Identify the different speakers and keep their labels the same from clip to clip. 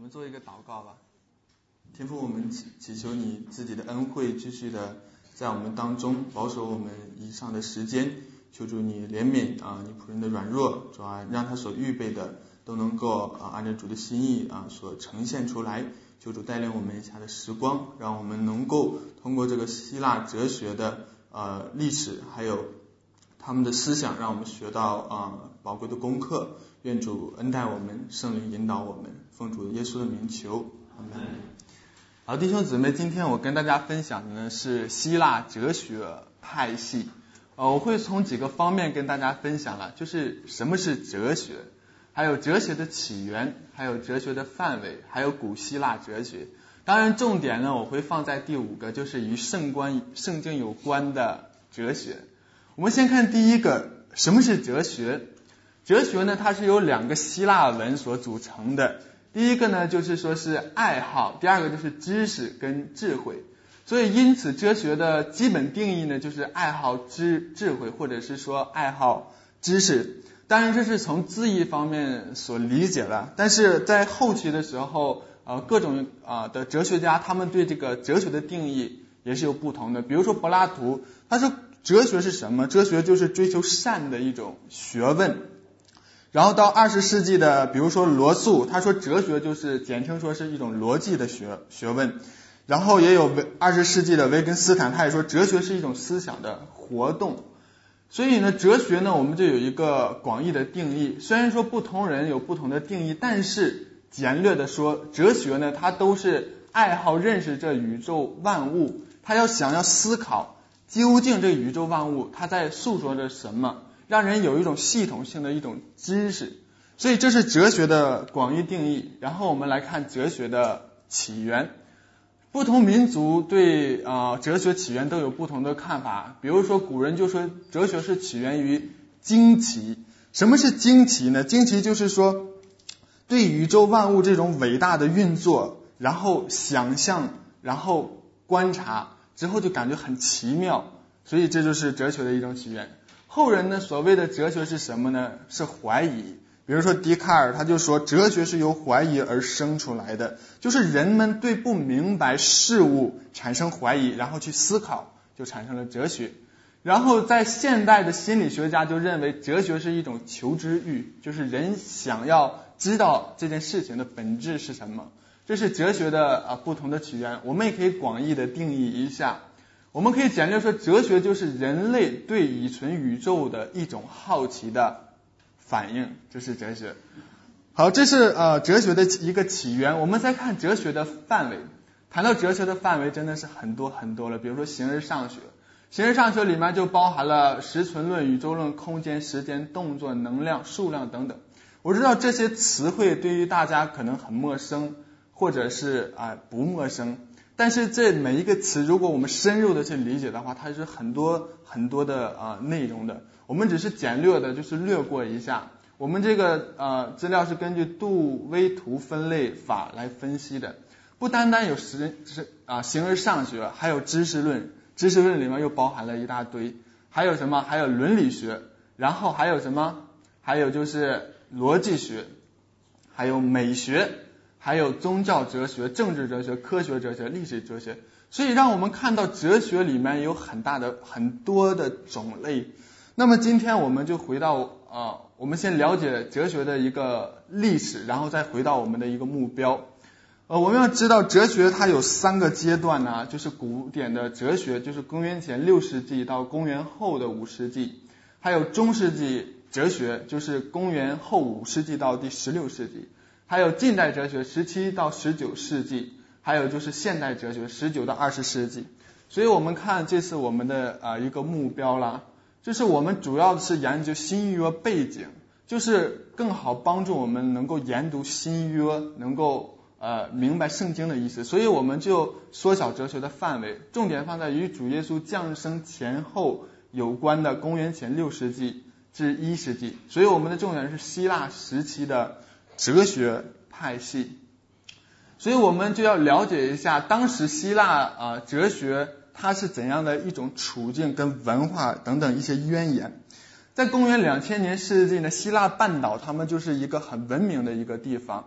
Speaker 1: 们做一个祷告吧。天父，我们祈求你自己的恩惠继续的在我们当中保守我们以上的时间，求主你怜悯你仆人的软弱，主让他所预备的都能够按照主的心意所呈现出来。求主带领我们以下的时光，让我们能够通过这个希腊哲学的历史还有他们的思想，让我们学到宝贵的功课。愿主恩待我们，圣灵引导我们，奉主耶稣的名求，阿们。好，弟兄姊妹，今天我跟大家分享的呢是希腊哲学派系。我会从几个方面跟大家分享了，就是什么是哲学，还有哲学的起源，还有哲学的范围，还有古希腊哲学。当然重点呢我会放在第5个，就是与圣经有关的哲学。我们先看第一个，什么是哲学？哲学呢它是由2个希腊文所组成的。第一个呢就是说是爱好，第二个就是知识跟智慧。所以因此哲学的基本定义呢就是爱好智慧，或者是说爱好知识。当然这是从字义方面所理解的，但是在后期的时候各种的哲学家他们对这个哲学的定义也是有不同的。比如说柏拉图，他说哲学是什么？哲学就是追求善的一种学问。然后到20世纪的比如说罗素，他说哲学就是简称说是一种逻辑的学问。然后也有20世纪的维根斯坦，他也说哲学是一种思想的活动。所以呢哲学呢我们就有一个广义的定义，虽然说不同人有不同的定义，但是简略的说，哲学呢它都是爱好认识这宇宙万物，他想要思考究竟这宇宙万物它在诉说着什么，让人有一种系统性的一种知识。所以这是哲学的广义定义。然后我们来看哲学的起源。不同民族对哲学起源都有不同的看法。比如说古人就说哲学是起源于惊奇。什么是惊奇呢？惊奇就是说对宇宙万物这种伟大的运作，然后想象，然后观察之后就感觉很奇妙，所以这就是哲学的一种起源。后人呢所谓的哲学是什么呢？是怀疑。比如说笛卡尔他就说哲学是由怀疑而生出来的，就是人们对不明白事物产生怀疑，然后去思考，就产生了哲学。然后在现代的心理学家就认为哲学是一种求知欲，就是人想要知道这件事情的本质是什么。这是哲学的不同的起源。我们也可以广义的定义一下，我们可以简略说哲学就是人类对已存宇宙的一种好奇的反应，这是哲学。好，这是哲学的一个起源。我们再看哲学的范围。谈到哲学的范围真的是很多很多了。比如说形而上学，形而上学里面就包含了实存论、宇宙论、空间、时间、动作、能量、数量等等。我知道这些词汇对于大家可能很陌生，或者是不陌生，但是这每一个词如果我们深入的去理解的话，它是很多很多的内容的。我们只是简略的就是略过一下。我们这个资料是根据杜威图分类法来分析的。不单单有形而上学，还有知识论。知识论里面又包含了一大堆，还有什么？还有伦理学，然后还有什么？还有就是逻辑学，还有美学，还有宗教哲学、政治哲学、科学哲学、历史哲学。所以让我们看到哲学里面有很多的种类。那么今天我们就回到我们先了解哲学的一个历史，然后再回到我们的一个目标。我们要知道哲学它有3个阶段呢，就是古典的哲学，就是公元前6世纪到公元后的5世纪，还有中世纪哲学，就是公元后5世纪到第16世纪，还有近代哲学17到19世纪，还有就是现代哲学19到20世纪。所以我们看这次我们的一个目标啦，就是我们主要是研究新约背景，就是更好帮助我们能够研读新约，能够明白圣经的意思。所以我们就缩小哲学的范围，重点放在与主耶稣降生前后有关的公元前6世纪至1世纪。所以我们的重点是希腊时期的哲学派系。所以我们就要了解一下当时希腊哲学它是怎样的一种处境跟文化等等一些渊源。在公元2000年世纪呢，希腊半岛他们就是一个很文明的一个地方。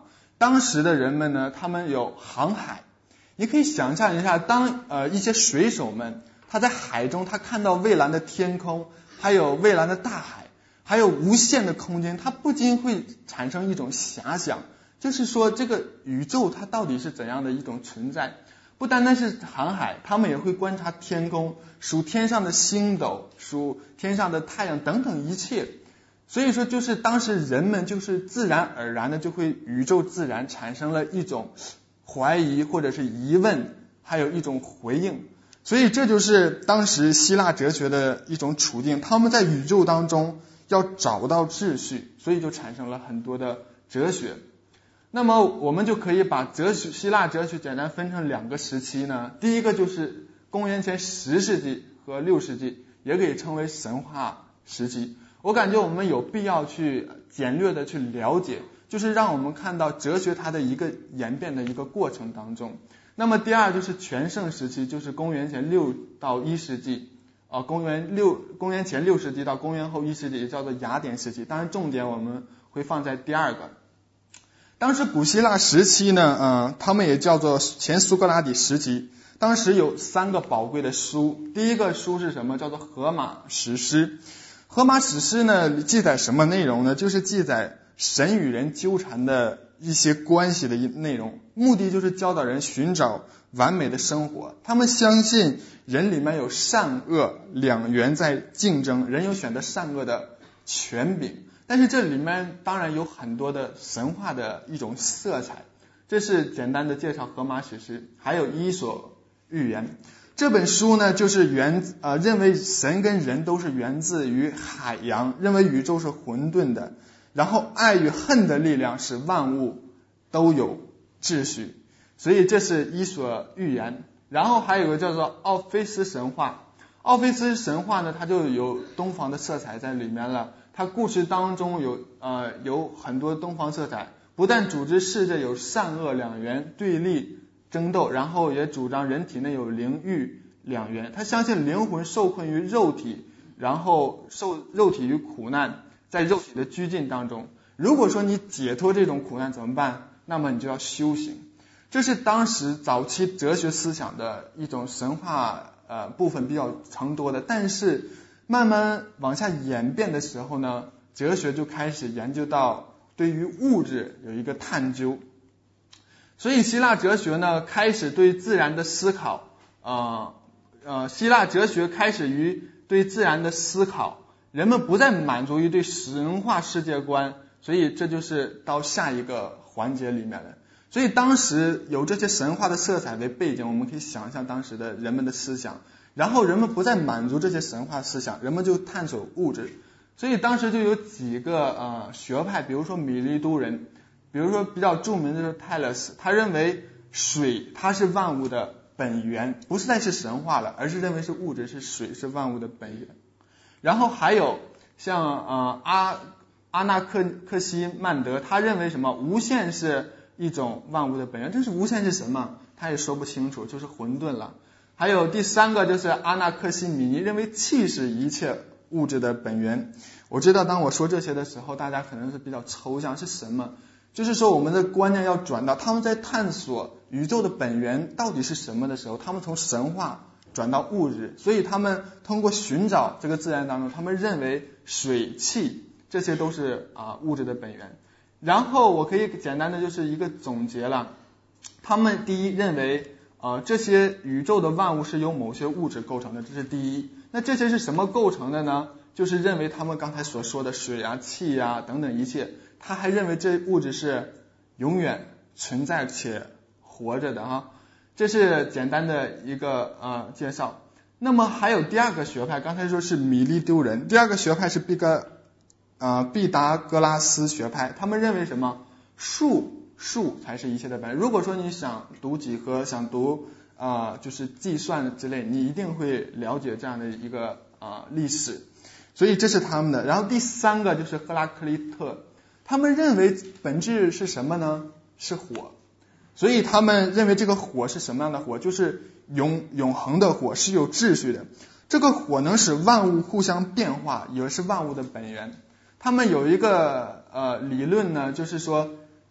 Speaker 1: 当时的人们呢，他们有航海。你可以想象一下，当一些水手们他在海中，他看到蔚蓝的天空，还有蔚蓝的大海，还有无限的空间，他不禁会产生一种遐想，就是说这个宇宙它到底是怎样的一种存在。不单单是航海，他们也会观察天空，数天上的星斗，数天上的太阳等等一切。所以说就是当时人们就是自然而然的就会宇宙自然产生了一种怀疑或者是疑问，还有一种回应。所以这就是当时希腊哲学的一种处境，他们在宇宙当中要找到秩序，所以就产生了很多的哲学。那么我们就可以把希腊哲学简单分成2个时期呢。第一个就是公元前10世纪和6世纪，也可以称为神话时期。我感觉我们有必要去简略的去了解，就是让我们看到哲学它的一个演变的一个过程当中。那么第二就是全盛时期，就是公元前6到1世纪，公元前6世纪到公元后1世纪，也叫做雅典时期。当然重点我们会放在第2个。当时古希腊时期呢，他们也叫做前苏格拉底时期。当时有3个宝贵的书，第一个书是什么？叫做荷马史诗。荷马史诗呢，记载什么内容呢？就是记载神与人纠缠的一些关系的内容，目的就是教导人寻找完美的生活。他们相信人里面有善恶两元在竞争，人有选择善恶的权柄。但是这里面当然有很多的神话的一种色彩。这是简单的介绍荷马史诗。还有伊索寓言，这本书呢就是认为神跟人都是源自于海洋，认为宇宙是混沌的，然后爱与恨的力量使万物都有秩序，所以这是伊索寓言。然后还有个叫做奥菲斯神话。奥菲斯神话呢，它就有东方的色彩在里面了。它故事当中有很多东方色彩，不但组织世界有善恶两元对立争斗，然后也主张人体内有灵欲两元。他相信灵魂受困于肉体，然后受肉体于苦难，在肉体的拘禁当中。如果说你解脱这种苦难怎么办？那么你就要修行。这是当时早期哲学思想的一种神话部分比较常多的。但是慢慢往下演变的时候呢，哲学就开始研究到对于物质有一个探究。所以希腊哲学呢开始对自然的思考，希腊哲学开始于对自然的思考，人们不再满足于对神话世界观，所以这就是到下一个环节里面了。所以当时有这些神话的色彩为背景，我们可以想象当时的人们的思想。然后人们不再满足这些神话思想，人们就探索物质。所以当时就有几个学派，比如说米利都人，比如说比较著名的就是泰勒斯，他认为水它是万物的本源，不是再是神话了，而是认为是物质，是水是万物的本源。然后还有像阿纳克西曼德，他认为什么？无限是一种万物的本源，但是无限是什么？他也说不清楚，就是混沌了。还有第3个就是阿纳克西米尼，认为气是一切物质的本源。我知道当我说这些的时候，大家可能是比较抽象，是什么？就是说我们的观念要转到他们在探索宇宙的本源到底是什么的时候，他们从神话转到物质，所以他们通过寻找这个自然当中，他们认为水气这些都是物质的本源。然后我可以简单的就是一个总结了，他们第一认为这些宇宙的万物是由某些物质构成的，这是第一。那这些是什么构成的呢？就是认为他们刚才所说的水啊、气啊等等一切，他还认为这物质是永远存在且活着的这是简单的一个介绍。那么还有第2个学派，刚才说是米利都人，第2个学派是毕达哥拉斯学派，他们认为什么？数才是一切的本源。如果说你想读几何，想读就是计算之类，你一定会了解这样的一个历史。所以这是他们的。然后第3个就是赫拉克利特，他们认为本质是什么呢？是火。所以他们认为这个火是什么样的火？就是永恒的火，是有秩序的。这个火能使万物互相变化，也是万物的本源。他们有一个理论呢，就是说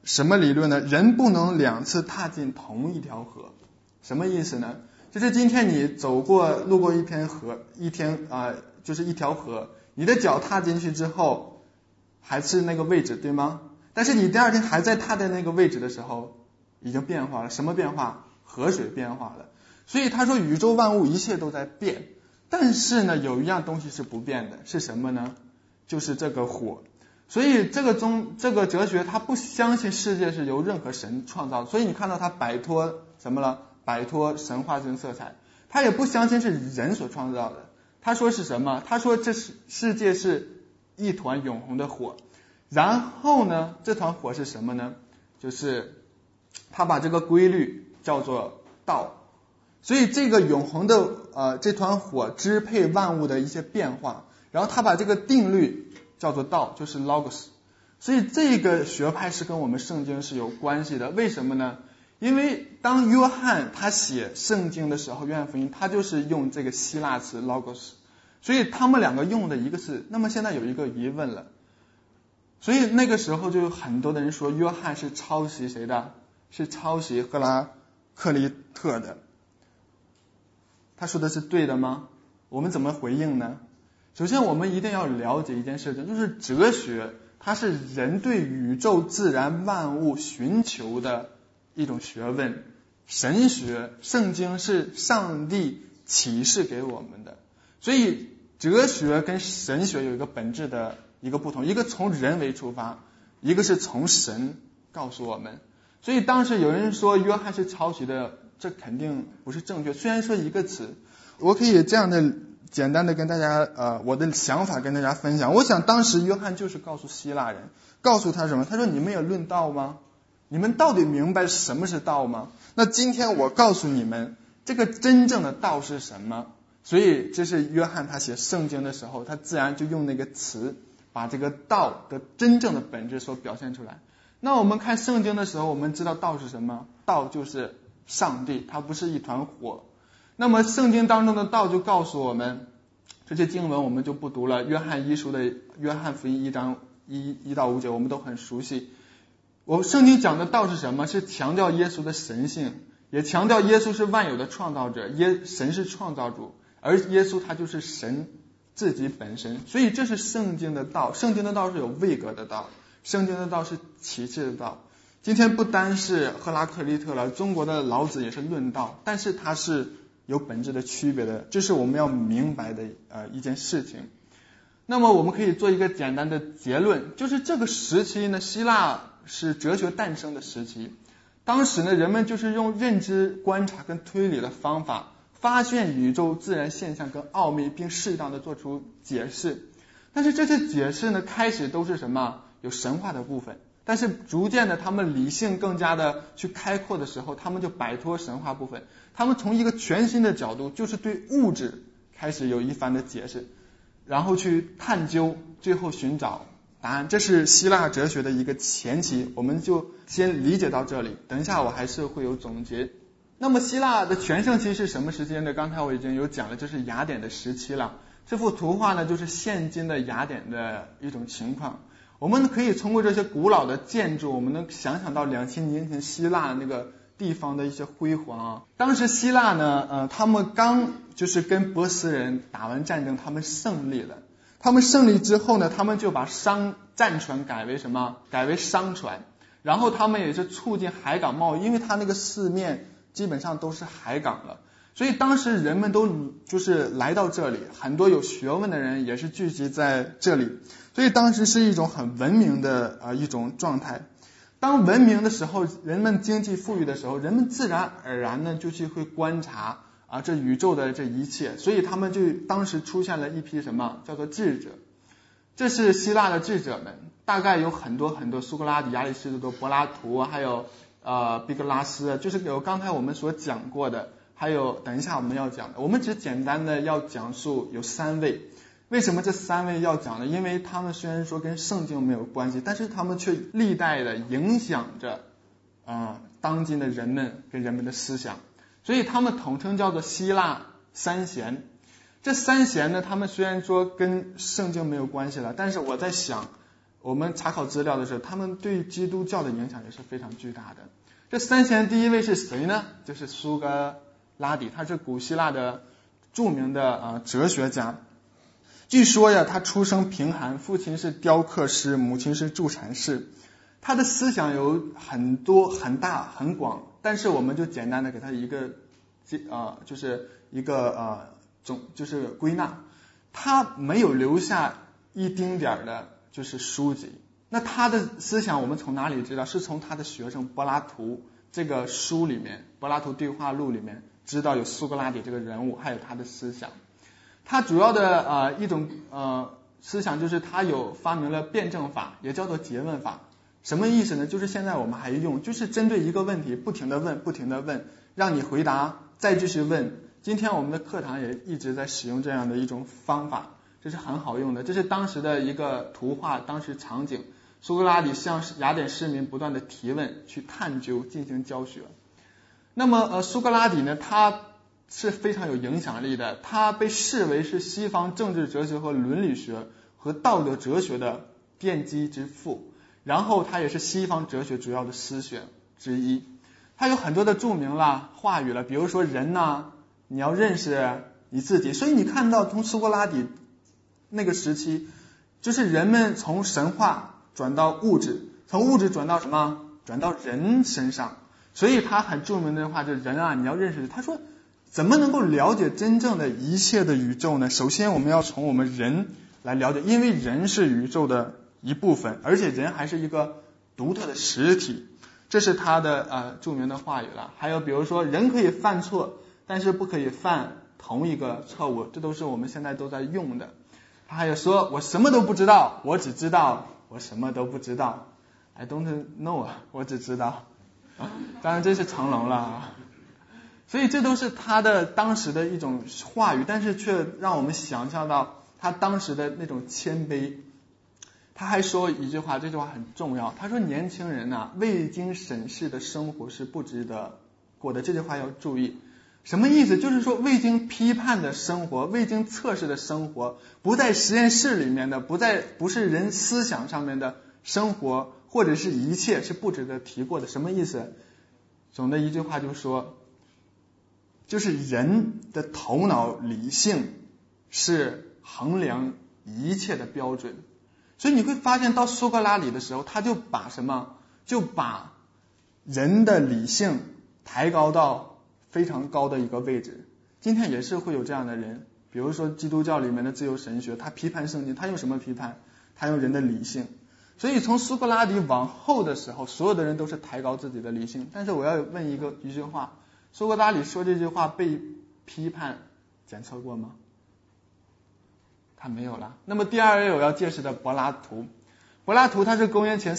Speaker 1: 什么理论呢？人不能2次踏进同一条河。什么意思呢？就是今天你路过一条河，你的脚踏进去之后还是那个位置，对吗？但是你第二天还在踏在那个位置的时候，已经变化了。什么变化？河水变化了。所以他说宇宙万物一切都在变，但是呢有一样东西是不变的，是什么呢？就是这个火。所以这个哲学他不相信世界是由任何神创造的，所以你看到他摆脱什么了？摆脱神话性色彩。他也不相信是人所创造的，他说是什么？他说这世界是一团永恒的火。然后呢这团火是什么呢？就是他把这个规律叫做道。所以这个永恒的这团火支配万物的一些变化，然后他把这个定律叫做道，就是 logos。 所以这个学派是跟我们圣经是有关系的。为什么呢？因为当约翰他写圣经的时候，约翰福音他就是用这个希腊词 logos， 所以他们两个用的一个是。那么现在有一个疑问了，所以那个时候就有很多的人说约翰是抄袭谁的？是抄袭赫拉克利特的。他说的是对的吗？我们怎么回应呢？首先我们一定要了解一件事情，就是哲学它是人对宇宙自然万物寻求的一种学问。神学圣经是上帝启示给我们的，所以哲学跟神学有一个本质的一个不同，一个从人为出发，一个是从神告诉我们。所以当时有人说约翰是抄袭的，这肯定不是正确。虽然说一个词，我可以这样的简单的跟大家我的想法跟大家分享。我想当时约翰就是告诉希腊人，告诉他什么？他说你们有论道吗？你们到底明白什么是道吗？那今天我告诉你们这个真正的道是什么。所以这是约翰他写圣经的时候，他自然就用那个词把这个道的真正的本质所表现出来。那我们看圣经的时候，我们知道道是什么？道就是上帝，它不是一团火。那么圣经当中的道就告诉我们，这些经文我们就不读了。约翰一书的约翰福音1章1到5节我们都很熟悉。圣经讲的道是什么？是强调耶稣的神性，也强调耶稣是万有的创造者，神是创造主，而耶稣他就是神自己本身。所以这是圣经的道。圣经的道是有位格的道，圣经的道是启示的道。今天不单是赫拉克利特了，中国的老子也是论道，但是它是有本质的区别的，这是我们要明白的一件事情。那么我们可以做一个简单的结论，就是这个时期呢，希腊是哲学诞生的时期。当时呢，人们就是用认知观察跟推理的方法发现宇宙自然现象跟奥秘，并适当的做出解释。但是这些解释呢，开始都是什么？有神话的部分。但是逐渐的他们理性更加的去开阔的时候，他们就摆脱神话部分，他们从一个全新的角度，就是对物质开始有一番的解释，然后去探究，最后寻找答案。这是希腊哲学的一个前期，我们就先理解到这里，等一下我还是会有总结。那么希腊的全盛期是什么时间呢？刚才我已经有讲了，这是雅典的时期了。这幅图画呢，就是现今的雅典的一种情况。我们可以通过这些古老的建筑，我们能想象到2000年前希腊那个地方的一些辉煌。当时希腊呢，他们刚就是跟波斯人打完战争，他们胜利了。他们胜利之后呢，他们就把战船改为什么？改为商船。然后他们也是促进海港贸易，因为他那个四面基本上都是海港了。所以当时人们都就是来到这里，很多有学问的人也是聚集在这里，所以当时是一种很文明的一种状态。当文明的时候，人们经济富裕的时候，人们自然而然呢就去会观察这宇宙的这一切，所以他们就当时出现了一批什么叫做智者。这是希腊的智者们，大概有很多很多，苏格拉底、亚里士多德、柏拉图，还有毕格拉斯，就是有刚才我们所讲过的，还有等一下我们要讲的。我们只简单的要讲述有3位。为什么这3位要讲呢？因为他们虽然说跟圣经没有关系，但是他们却历代的影响着当今的人们跟人们的思想，所以他们统称叫做希腊三贤。这3贤呢，他们虽然说跟圣经没有关系了，但是我在想我们查考资料的时候，他们对基督教的影响也是非常巨大的。这3贤第一位是谁呢？就是苏格拉底，他是古希腊的著名的哲学家。据说呀，他出生贫寒，父亲是雕刻师，母亲是助产士。他的思想有很多很大很广，但是我们就简单的给他一个就是一个就是归纳。他没有留下一丁点的就是书籍。那他的思想我们从哪里知道？是从他的学生柏拉图这个书里面，柏拉图对话录里面知道有苏格拉底这个人物，还有他的思想。他主要的一种思想就是他有发明了辩证法，也叫做诘问法。什么意思呢？就是现在我们还用，就是针对一个问题不停的问，不停的问，让你回答，再继续问。今天我们的课堂也一直在使用这样的一种方法，这是很好用的。这是当时的一个图画，当时场景，苏格拉底向雅典市民不断的提问，去探究，进行教学。那么苏格拉底呢，他是非常有影响力的，他被视为是西方政治哲学和伦理学和道德哲学的奠基之父。然后他也是西方哲学主要的思学之一，他有很多的著名话语了，比如说人呢，你要认识你自己。所以你看到从苏格拉底那个时期，就是人们从神话转到物质，从物质转到什么？转到人身上。所以他很著名的话就是人啊，你要认识。他说怎么能够了解真正的一切的宇宙呢？首先我们要从我们人来了解，因为人是宇宙的一部分，而且人还是一个独特的实体。这是他的著名的话语了。还有比如说人可以犯错，但是不可以犯同一个错误，这都是我们现在都在用的。他还有说我什么都不知道，我只知道我什么都不知道， I don't know， 我只知道。当然这是成龙了。所以这都是他的当时的一种话语，但是却让我们想象到他当时的那种谦卑。他还说一句话，这句话很重要，他说年轻人啊，未经审视的生活是不值得过的。这句话要注意，什么意思？就是说未经批判的生活，未经测试的生活，不在实验室里面的，不是人思想上面的生活，或者是一切是不值得提过的。什么意思？总的一句话就是说，就是人的头脑理性是衡量一切的标准。所以你会发现到苏格拉底的时候，他就把什么？就把人的理性抬高到非常高的一个位置。今天也是会有这样的人，比如说基督教里面的自由神学，他批判圣经，他用什么批判？他用人的理性。所以从苏格拉底往后的时候，所有的人都是抬高自己的理性。但是我要问一句话，苏格拉底说这句话被批判检测过吗？他没有了。那么第二位我要介绍的柏拉图，柏拉图他是公元前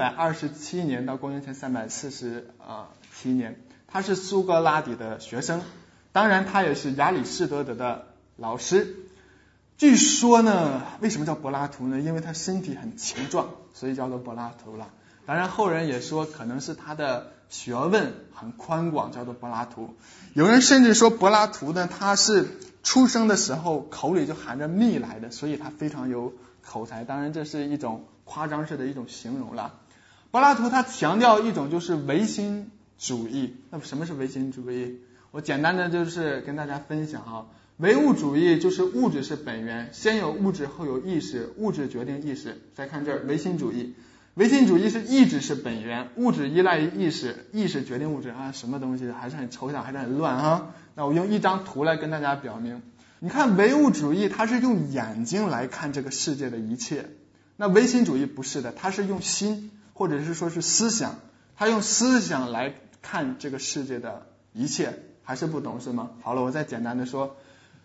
Speaker 1: 427年到公元前347年，他是苏格拉底的学生，当然他也是亚里士多德的老师。据说呢，为什么叫柏拉图呢？因为他身体很强壮，所以叫做柏拉图了。当然后人也说可能是他的学问很宽广，叫做柏拉图。有人甚至说柏拉图呢，他是出生的时候口里就含着蜜来的，所以他非常有口才。当然这是一种夸张式的一种形容了。柏拉图他强调一种就是唯心主义。那么什么是唯心主义？我简单的就是跟大家分享唯物主义就是物质是本源，先有物质后有意识，物质决定意识。再看这儿，唯心主义，唯心主义是意志是本源，物质依赖于意识，意识决定物质什么东西还是很抽象，还是很乱那我用一张图来跟大家表明。你看唯物主义它是用眼睛来看这个世界的一切，那唯心主义不是的，它是用心或者是说是思想，它用思想来看这个世界的一切。还是不懂是吗？好了，我再简单的说，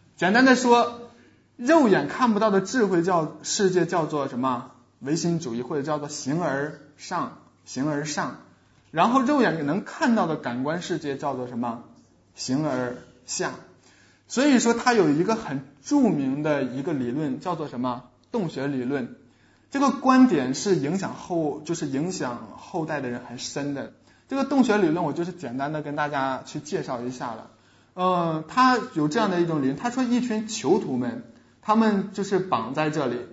Speaker 1: 肉眼看不到的智慧世界叫做什么？唯心主义，或者叫做形而上。然后肉眼能看到的感官世界叫做什么？形而下。所以说它有一个很著名的一个理论叫做什么？洞穴理论。这个观点是影响后代的人很深的。这个洞穴理论我就是简单的跟大家去介绍一下了。他有这样的一种理论，他说一群囚徒们，他们就是绑在这里，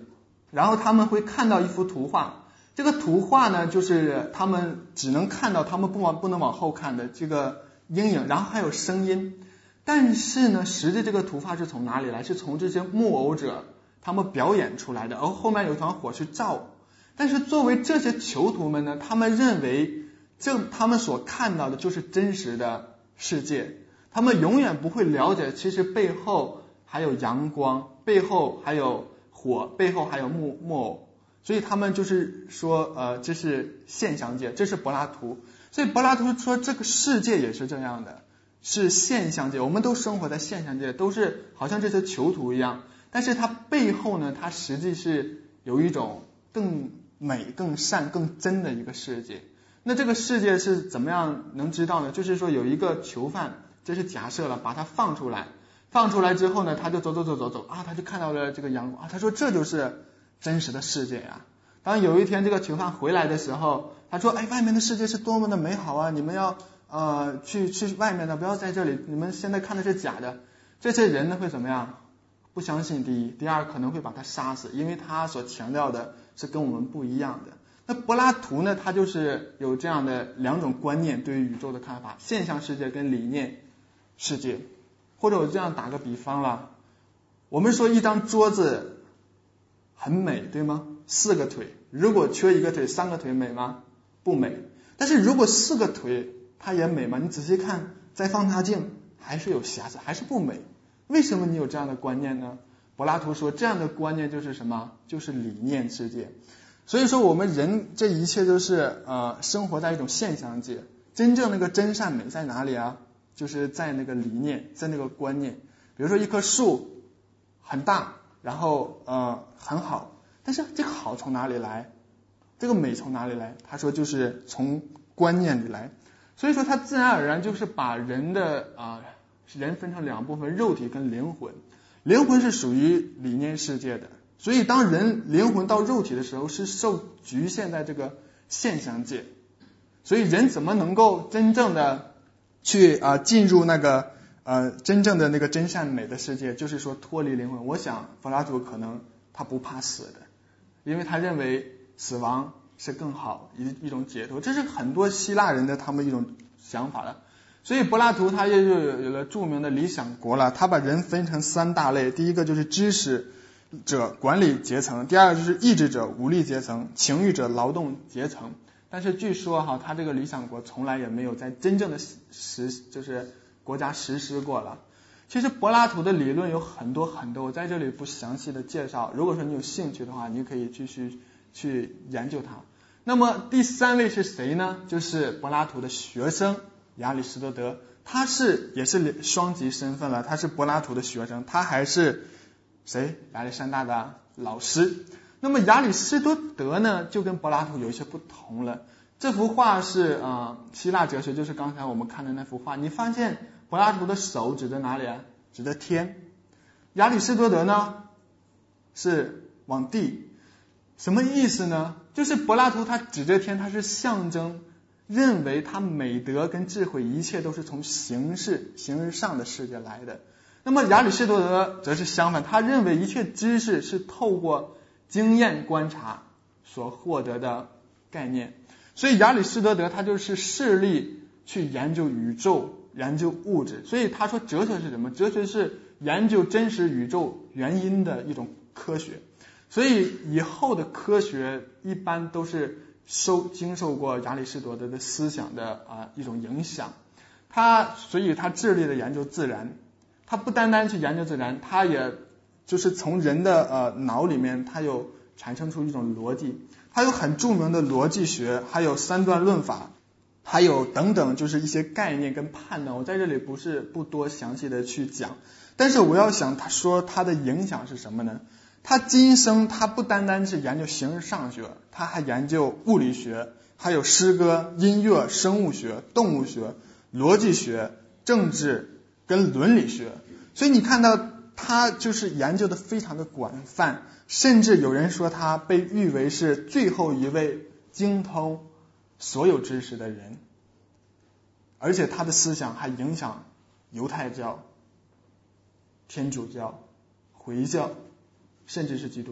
Speaker 1: 然后他们会看到一幅图画，这个图画呢就是他们只能看到他们不能往后看的这个阴影，然后还有声音。但是呢，实际这个图画是从哪里来？是从这些木偶者他们表演出来的，而后面有一团火去照。但是作为这些囚徒们呢，他们认为他们所看到的就是真实的世界，他们永远不会了解其实背后还有阳光，背后还有火，背后还有木偶。所以他们就是说这是现象界，这是柏拉图。所以柏拉图说这个世界也是这样的，是现象界，我们都生活在现象界，都是好像这些囚徒一样。但是它背后呢，它实际是有一种更美、更善、更真的一个世界。那这个世界是怎么样能知道呢？就是说有一个囚犯，这是假设了，把他放出来之后呢，他就走啊，他就看到了这个阳光啊，他说这就是真实的世界呀。当有一天这个囚犯回来的时候，他说外面的世界是多么的美好啊，你们要去外面的，不要在这里，你们现在看的是假的。这些人呢会怎么样？不相信，第一，第二可能会把他杀死，因为他所强调的是跟我们不一样的。那柏拉图呢，他就是有这样的两种观念对于宇宙的看法，现象世界跟理念世界。或者我这样打个比方了，我们说一张桌子很美，对吗？4个腿，如果缺一个腿，3个腿美吗？不美。但是如果4个腿它也美吗？你仔细看，在放大镜还是有瑕疵，还是不美。为什么你有这样的观念呢？柏拉图说这样的观念就是什么？就是理念世界。所以说我们人这一切都是生活在一种现象界，真正那个真善美在哪里啊？就是在那个理念，在那个观念。比如说一棵树很大，然后很好，但是这个好从哪里来？这个美从哪里来？他说就是从观念里来。所以说他自然而然就是把人分成2部分，肉体跟灵魂。灵魂是属于理念世界的，所以当人灵魂到肉体的时候是受局限在这个现象界。所以人怎么能够真正的去进入那个真正的那个真善美的世界？就是说脱离灵魂。我想柏拉图可能他不怕死的，因为他认为死亡是更好一种解脱，这是很多希腊人的他们一种想法了。所以柏拉图他也就有了著名的理想国了，他把人分成3大类，第一个就是知识者管理阶层，第二个就是意志者武力阶层，情欲者劳动阶层。但是据说他这个理想国从来也没有在真正的就是国家实施过了。其实柏拉图的理论有很多，我在这里不详细的介绍，如果说你有兴趣的话，你可以继续去研究它。那么第3位是谁呢？就是柏拉图的学生亚里士多德，他也是双极身份了，他是柏拉图的学生，他还是谁？亚历山大的老师。那么亚里士多德呢，就跟柏拉图有一些不同了。这幅画是希腊哲学，就是刚才我们看的那幅画。你发现柏拉图的手指着哪里啊？指着天。亚里士多德呢是往地。什么意思呢？就是柏拉图他指着天，他是象征认为他美德跟智慧一切都是从形而上的世界来的。那么亚里士多德则是相反，他认为一切知识是透过经验观察所获得的概念。所以亚里士多德他就是致力去研究宇宙，研究物质。所以他说哲学是什么？哲学是研究真实宇宙原因的一种科学。所以以后的科学一般都是经受过亚里士多德的思想的一种影响。所以他致力的研究自然，他不单单去研究自然，他也就是从人的脑里面他有产生出一种逻辑，他有很著名的逻辑学，还有3段论法，还有等等，就是一些概念跟判断，我在这里不多详细的去讲。但是我要想他说他的影响是什么呢？他今生他不单单是研究形而上学，他还研究物理学，还有诗歌、音乐、生物学、动物学、逻辑学、政治跟伦理学。所以你看到他就是研究的非常的广泛，甚至有人说他被誉为是最后一位精通所有知识的人，而且他的思想还影响犹太教、天主教、回教，甚至是基督教。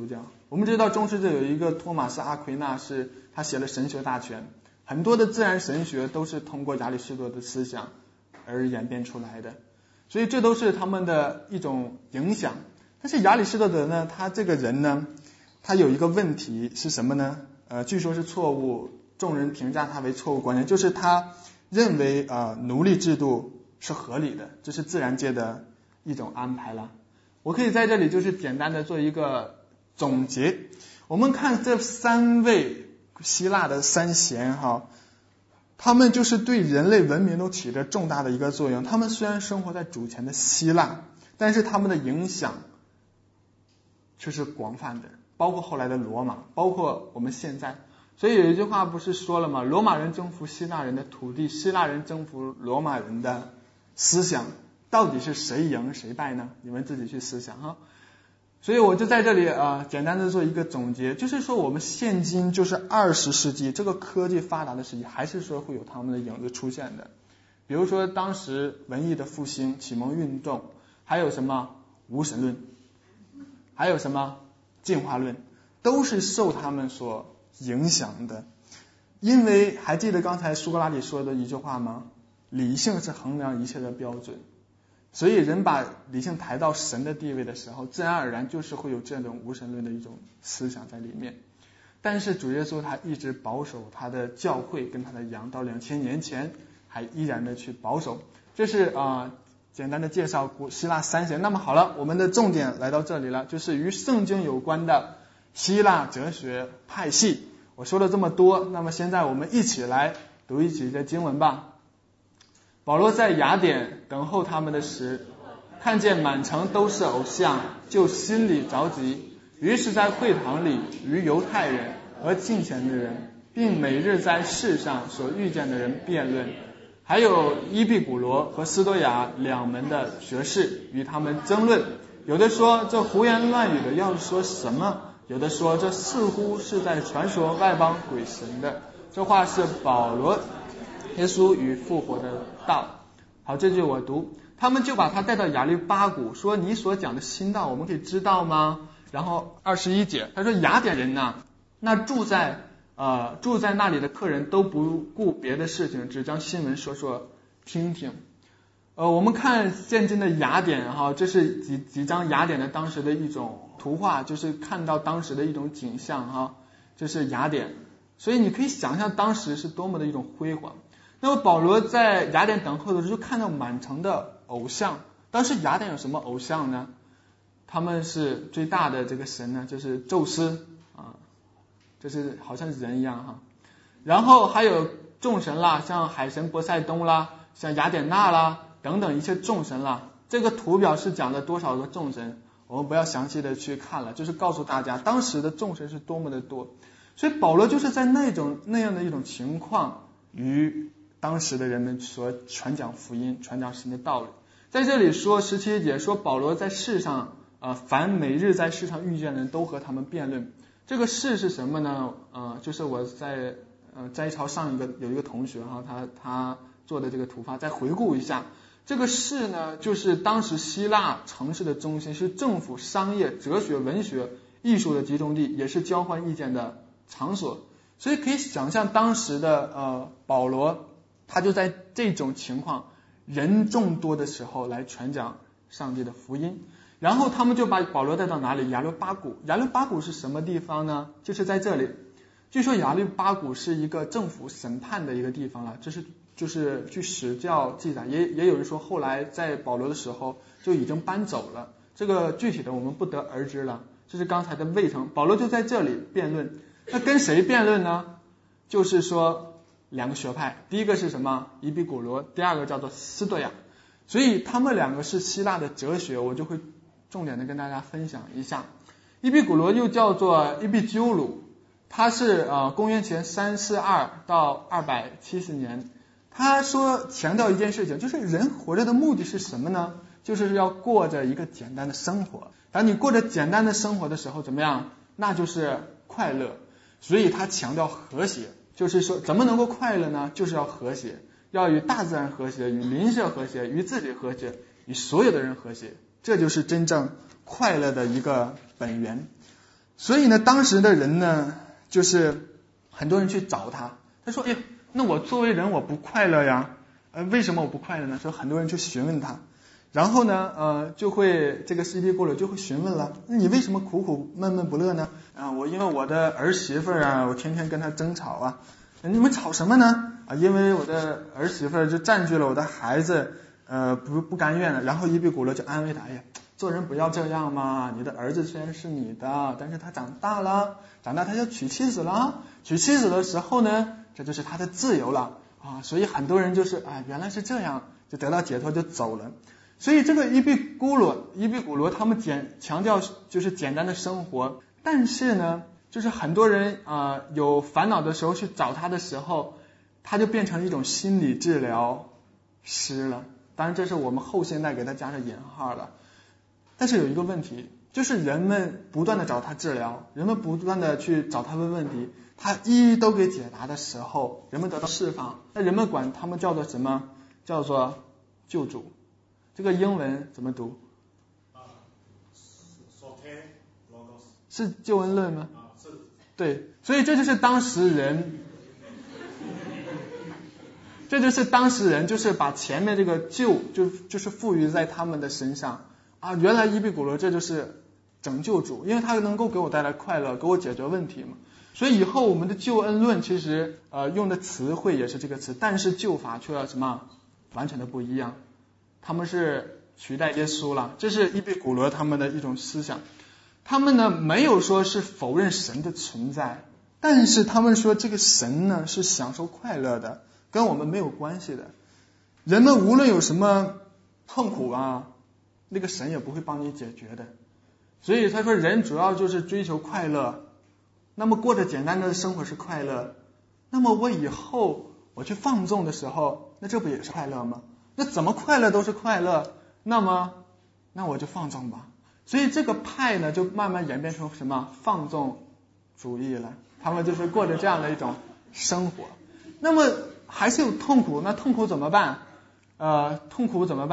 Speaker 1: 我们知道中世纪有一个托马斯阿奎那，是他写了神学大全，很多的自然神学都是通过亚里士多德的思想而演变出来的，所以这都是他们的一种影响。但是亚里士多德呢，他这个人呢，他有一个问题是什么呢？据说是错误，众人评价他为错误观念，就是他认为奴隶制度是合理的，这是自然界的一种安排了。我可以在这里就是简单的做一个总结。我们看这3位希腊的3贤他们就是对人类文明都起着重大的一个作用。他们虽然生活在主前的希腊，但是他们的影响却是广泛的，包括后来的罗马，包括我们现在。所以有一句话不是说了吗？罗马人征服希腊人的土地，希腊人征服罗马人的思想，到底是谁赢谁败呢？你们自己去思想所以我就在这里简单的做一个总结，就是说我们现今就是20世纪这个科技发达的时期，还是说会有他们的影子出现的。比如说当时文艺的复兴、启蒙运动，还有什么无神论，还有什么进化论，都是受他们所影响的。因为还记得刚才苏格拉底说的一句话吗？理性是衡量一切的标准。所以人把理性抬到神的地位的时候，自然而然就是会有这种无神论的一种思想在里面。但是主耶稣他一直保守他的教会跟他的羊，到2000年前还依然的去保守。这是简单的介绍古希腊3贤。那么好了，我们的重点来到这里了，就是与圣经有关的希腊哲学派系。我说了这么多，那么现在我们一起来读一几节经文吧。保罗在雅典等候他们的时，看见满城都是偶像，就心里着急，于是在会堂里与犹太人和敬虔的人，并每日在世上所遇见的人辩论，还有伊壁古罗和斯多亚2门的学士与他们争论。有的说这胡言乱语的要说什么，有的说这似乎是在传说外邦鬼神的。这话是保罗耶稣与复活的道。好，这句我读。他们就把他带到亚利巴谷，说你所讲的新道我们可以知道吗？然后21节他说雅典人那住在那里的客人都不顾别的事情，只将新闻说听听。我们看现今的雅典这是几张雅典的当时的一种图画，就是看到当时的一种景象这是雅典。所以你可以想象当时是多么的一种辉煌。那么保罗在雅典等候的时候，就看到满城的偶像。当时雅典有什么偶像呢？他们是最大的这个神呢，就是宙斯就是好像人一样然后还有众神啦，像海神波塞冬啦，像雅典娜啦等等一切众神啦。这个图表是讲了多少个众神，我们不要详细的去看了，就是告诉大家当时的众神是多么的多。所以保罗就是在那样的一种情况，与当时的人们所传讲福音，传讲神的道理。在这里说17节说保罗在世上凡每日在世上遇见的人都和他们辩论。这个事是什么呢？就是我在摘抄上有一个同学他做的这个图发，再回顾一下。这个市呢，就是当时希腊城市的中心，是政府、商业、哲学、文学、艺术的集中地，也是交换意见的场所。所以可以想象当时的保罗，他就在这种情况人众多的时候来传讲上帝的福音。然后他们就把保罗带到哪里？亚略巴谷。亚略巴谷是什么地方呢？就是在这里。据说亚略巴谷是一个政府审判的一个地方了，就是据史教记载，也有人说后来在保罗的时候就已经搬走了，这个具体的我们不得而知了。这是刚才的卫城，保罗就在这里辩论。那跟谁辩论呢？就是说2个学派，第一个是什么？伊壁古罗，第二个叫做斯多亚。所以他们2个是希腊的哲学，我就会重点的跟大家分享一下。伊壁古罗又叫做伊壁鸠鲁，他是公元前342到270年。他说强调一件事情，就是人活着的目的是什么呢？就是要过着一个简单的生活。当你过着简单的生活的时候怎么样？那就是快乐。所以他强调和谐，就是说怎么能够快乐呢？就是要和谐，要与大自然和谐，与邻舍和谐，与自己和谐，与所有的人和谐，这就是真正快乐的一个本源。 所以呢，当时的人呢，就是很多人去找他，他说，哎，那我作为人我不快乐呀，为什么我不快乐呢？说很多人去询问他，然后呢，就会这个伊壁鸠鲁就会询问了，你为什么苦苦闷闷不乐呢？我因为我的儿媳妇啊，我天天跟她争吵啊。你们吵什么呢？因为我的儿媳妇就占据了我的孩子，不甘愿了。然后伊壁鸠鲁就安慰他，哎呀，做人不要这样嘛，你的儿子虽然是你的，但是他长大了，他要娶妻子了，娶妻子的时候呢，这就是他的自由了啊。所以很多人就是原来是这样，就得到解脱就走了。所以这个伊壁鸠鲁他们强调就是简单的生活，但是呢，就是很多人有烦恼的时候去找他的时候，他就变成一种心理治疗师了。当然这是我们后现代给他加上引号了。但是有一个问题，就是人们不断的找他治疗，人们不断的去找他问问题，他一一都给解答的时候，人们得到释放。那人们管他们叫做什么？叫做救主。这个英文怎么读？是救恩论吗？是。对，所以这就是当时人就是把前面这个救就是赋予在他们的身上啊。原来伊壁鸠鲁这就是拯救主，因为他能够给我带来快乐，给我解决问题嘛。所以以后我们的救恩论其实用的词汇也是这个词，但是救法却要什么完全的不一样。他们是取代耶稣了，这是伊壁鸠鲁他们的一种思想。他们呢没有说是否认神的存在，但是他们说这个神呢是享受快乐的，跟我们没有关系的。人们无论有什么痛苦啊，那个神也不会帮你解决的。所以他说人主要就是追求快乐，那么过着简单的生活是快乐，那么我以后我去放纵的时候，那这不也是快乐吗？那怎么快乐都是快乐，那我就放纵吧。所以这个派呢就慢慢演变成什么放纵主义了，他们就是过着这样的一种生活。那么还是有痛苦，那痛苦怎么办？痛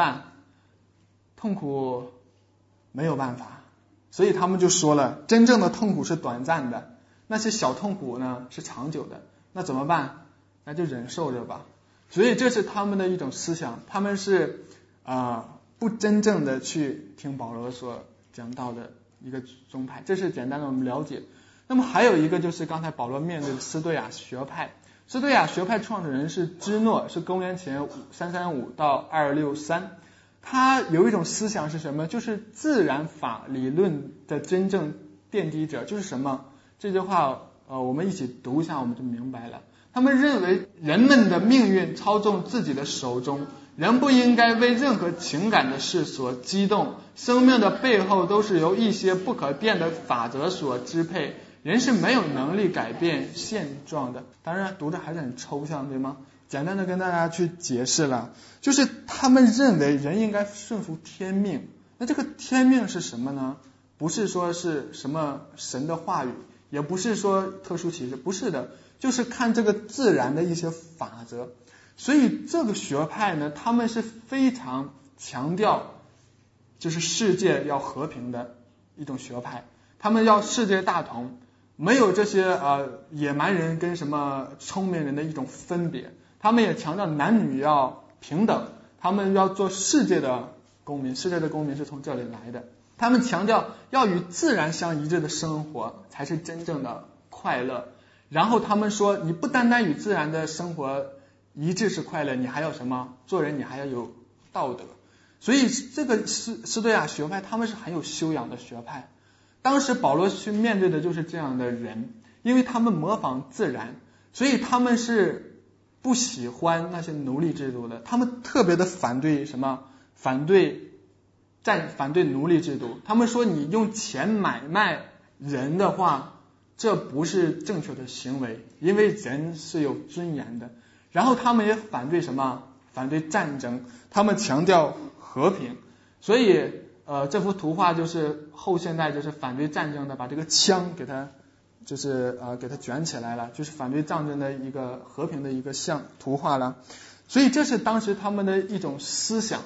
Speaker 1: 苦没有办法。所以他们就说了，真正的痛苦是短暂的，那些小痛苦呢是长久的。那怎么办？那就忍受着吧。所以这是他们的一种思想，他们是不真正的去听保罗所讲到的一个宗派，这是简单的我们了解。那么还有一个就是刚才保罗面对的斯多亚学派。斯多亚学派创始人是芝诺，是公元前335到263。他有一种思想是什么？就是自然法理论的真正奠基者。就是什么？这句话我们一起读一下我们就明白了。他们认为人们的命运操纵自己的手中，人不应该为任何情感的事所激动，生命的背后都是由一些不可变的法则所支配，人是没有能力改变现状的。当然读的还是很抽象，对吗？简单的跟大家去解释了，就是他们认为人应该顺服天命。那这个天命是什么呢？不是说是什么神的话语，也不是说特殊启示，不是的，就是看这个自然的一些法则。所以这个学派呢，他们是非常强调就是世界要和平的一种学派，他们要世界大同，没有这些野蛮人跟什么聪明人的一种分别。他们也强调男女要平等，他们要做世界的公民，世界的公民是从这里来的。他们强调要与自然相一致的生活才是真正的快乐。然后他们说，你不单单与自然的生活一致是快乐，你还要什么？做人你还要有道德。所以这个斯多亚学派他们是很有修养的学派。当时保罗去面对的就是这样的人，因为他们模仿自然，所以他们是不喜欢那些奴隶制度的。他们特别的反对什么？反对奴隶制度。他们说你用钱买卖人的话，这不是正确的行为，因为人是有尊严的。然后他们也反对什么？反对战争，他们强调和平。所以这幅图画就是后现代就是反对战争的，把这个枪给它给它卷起来了，就是反对战争的一个和平的一个图画了。所以这是当时他们的一种思想。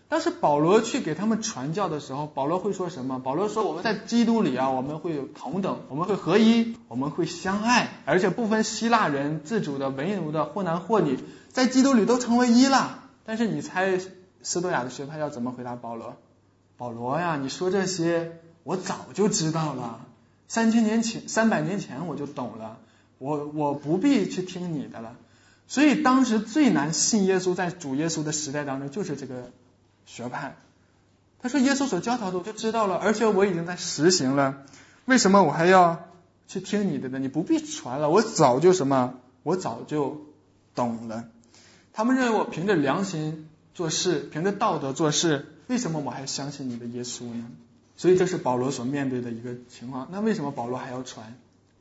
Speaker 1: 但是保罗去给他们传教的时候，保罗会说什么？保罗说我们在基督里啊，我们会有同等，我们会合一，我们会相爱，而且不分希腊人、自主的、为奴的、或男或女，在基督里都成为一了。但是你猜斯多亚的学派要怎么回答保罗？保罗呀，你说这些我早就知道了，300年前我就懂了，我不必去听你的了。所以当时最难信耶稣，在主耶稣的时代当中，就是这个学派。他说耶稣所教导的我就知道了，而且我已经在实行了，为什么我还要去听你的呢？你不必传了，我早就懂了。他们认为我凭着良心做事，凭着道德做事，为什么我还相信你的耶稣呢？所以这是保罗所面对的一个情况。那为什么保罗还要传？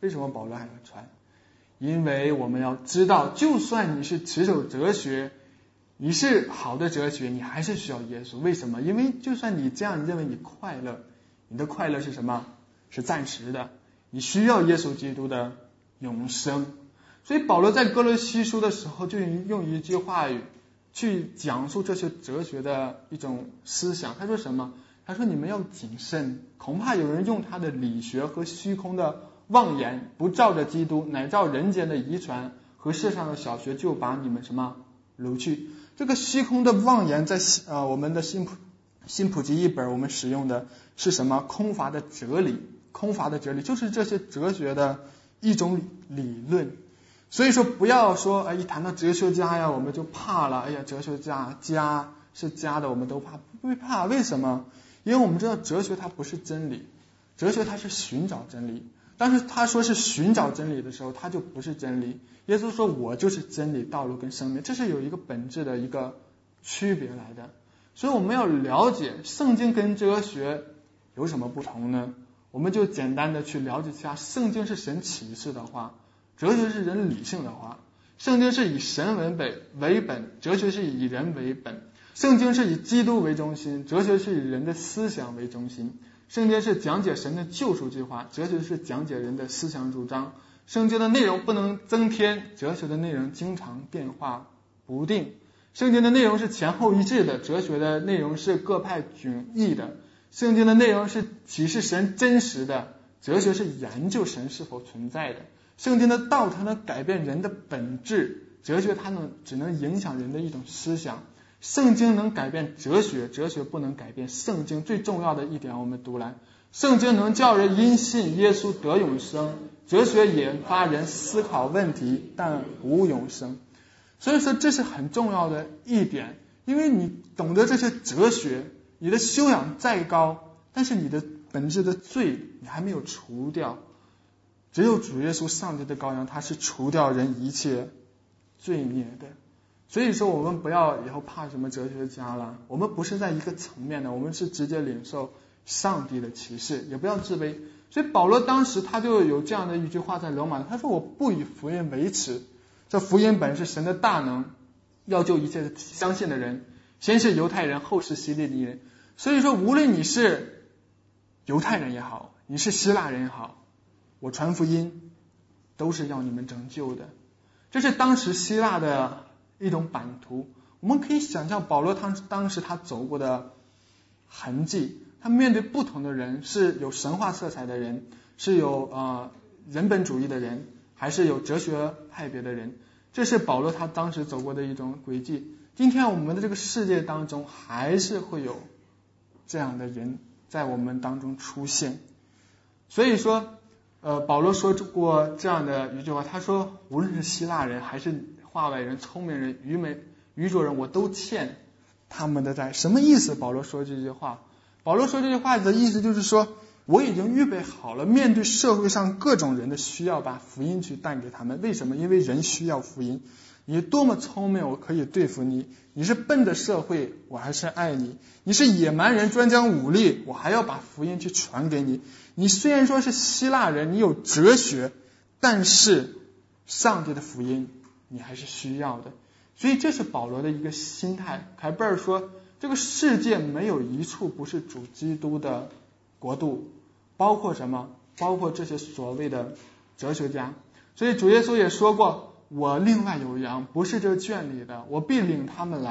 Speaker 1: 因为我们要知道，就算你是持守哲学，你是好的哲学，你还是需要耶稣。为什么？因为就算你这样认为你快乐，你的快乐是什么？是暂时的，你需要耶稣基督的永生。所以保罗在哥罗西书的时候就用一句话语去讲述这些哲学的一种思想。他说什么？他说你们要谨慎，恐怕有人用他的理学和虚空的妄言，不照着基督，乃照人间的遗传和世上的小学，就把你们什么掳去。这个虚空的妄言在我们的新普及译本我们使用的是什么？空乏的哲理就是这些哲学的一种理论。所以说不要说一谈到哲学家呀我们就怕了，哲学家是家的我们都怕，不会怕。为什么？因为我们知道哲学它不是真理，哲学它是寻找真理。但是他说是寻找真理的时候，它就不是真理。耶稣说我就是真理、道路跟生命，这是有一个本质的一个区别来的。所以我们要了解圣经跟哲学有什么不同呢？我们就简单的去了解一下，圣经是神启示的话，哲学是人理性的话。圣经是以神为本，哲学是以人为本。圣经是以基督为中心，哲学是以人的思想为中心。圣经是讲解神的救赎计划，哲学是讲解人的思想主张。圣经的内容不能增添，哲学的内容经常变化不定。圣经的内容是前后一致的，哲学的内容是各派迥异的。圣经的内容是启示神真实的，哲学是研究神是否存在的。圣经的道它能改变人的本质，哲学它只能影响人的一种思想。圣经能改变哲学，哲学不能改变圣经。最重要的一点我们读来，圣经能叫人因信耶稣得永生，哲学引发人思考问题但无永生。所以说这是很重要的一点，因为你懂得这些哲学，你的修养再高，但是你的本质的罪你还没有除掉。只有主耶稣上帝的羔羊，他是除掉人一切罪孽的。所以说我们不要以后怕什么哲学家了，我们不是在一个层面的，我们是直接领受上帝的启示，也不要自卑。所以保罗当时他就有这样的一句话在罗马，他说我不以福音为耻，这福音本是神的大能，要救一切相信的人，先是犹太人，后是希利尼人。所以说无论你是犹太人也好，你是希腊人也好，我传福音都是要你们拯救的。这是当时希腊的一种版图。我们可以想象保罗当时他走过的痕迹，他面对不同的人，是有神话色彩的人，是有人本主义的人，还是有哲学派别的人，这是保罗他当时走过的一种轨迹。今天我们的这个世界当中还是会有这样的人在我们当中出现。所以说保罗说过这样的一句话，他说无论是希腊人还是化外人、聪明人、愚拙人，我都欠他们的债。什么意思？保罗说这句话，保罗说这句话的意思就是说，我已经预备好了面对社会上各种人的需要，把福音去带给他们。为什么？因为人需要福音。你多么聪明，我可以对付你；你是笨的社会，我还是爱你；你是野蛮人，专讲武力，我还要把福音去传给你。你虽然说是希腊人，你有哲学，但是上帝的福音你还是需要的。所以这是保罗的一个心态。凯贝尔说，这个世界没有一处不是主基督的国度，包括什么？包括这些所谓的哲学家。所以主耶稣也说过，我另外有羊，不是这圈里的，我必领他们来，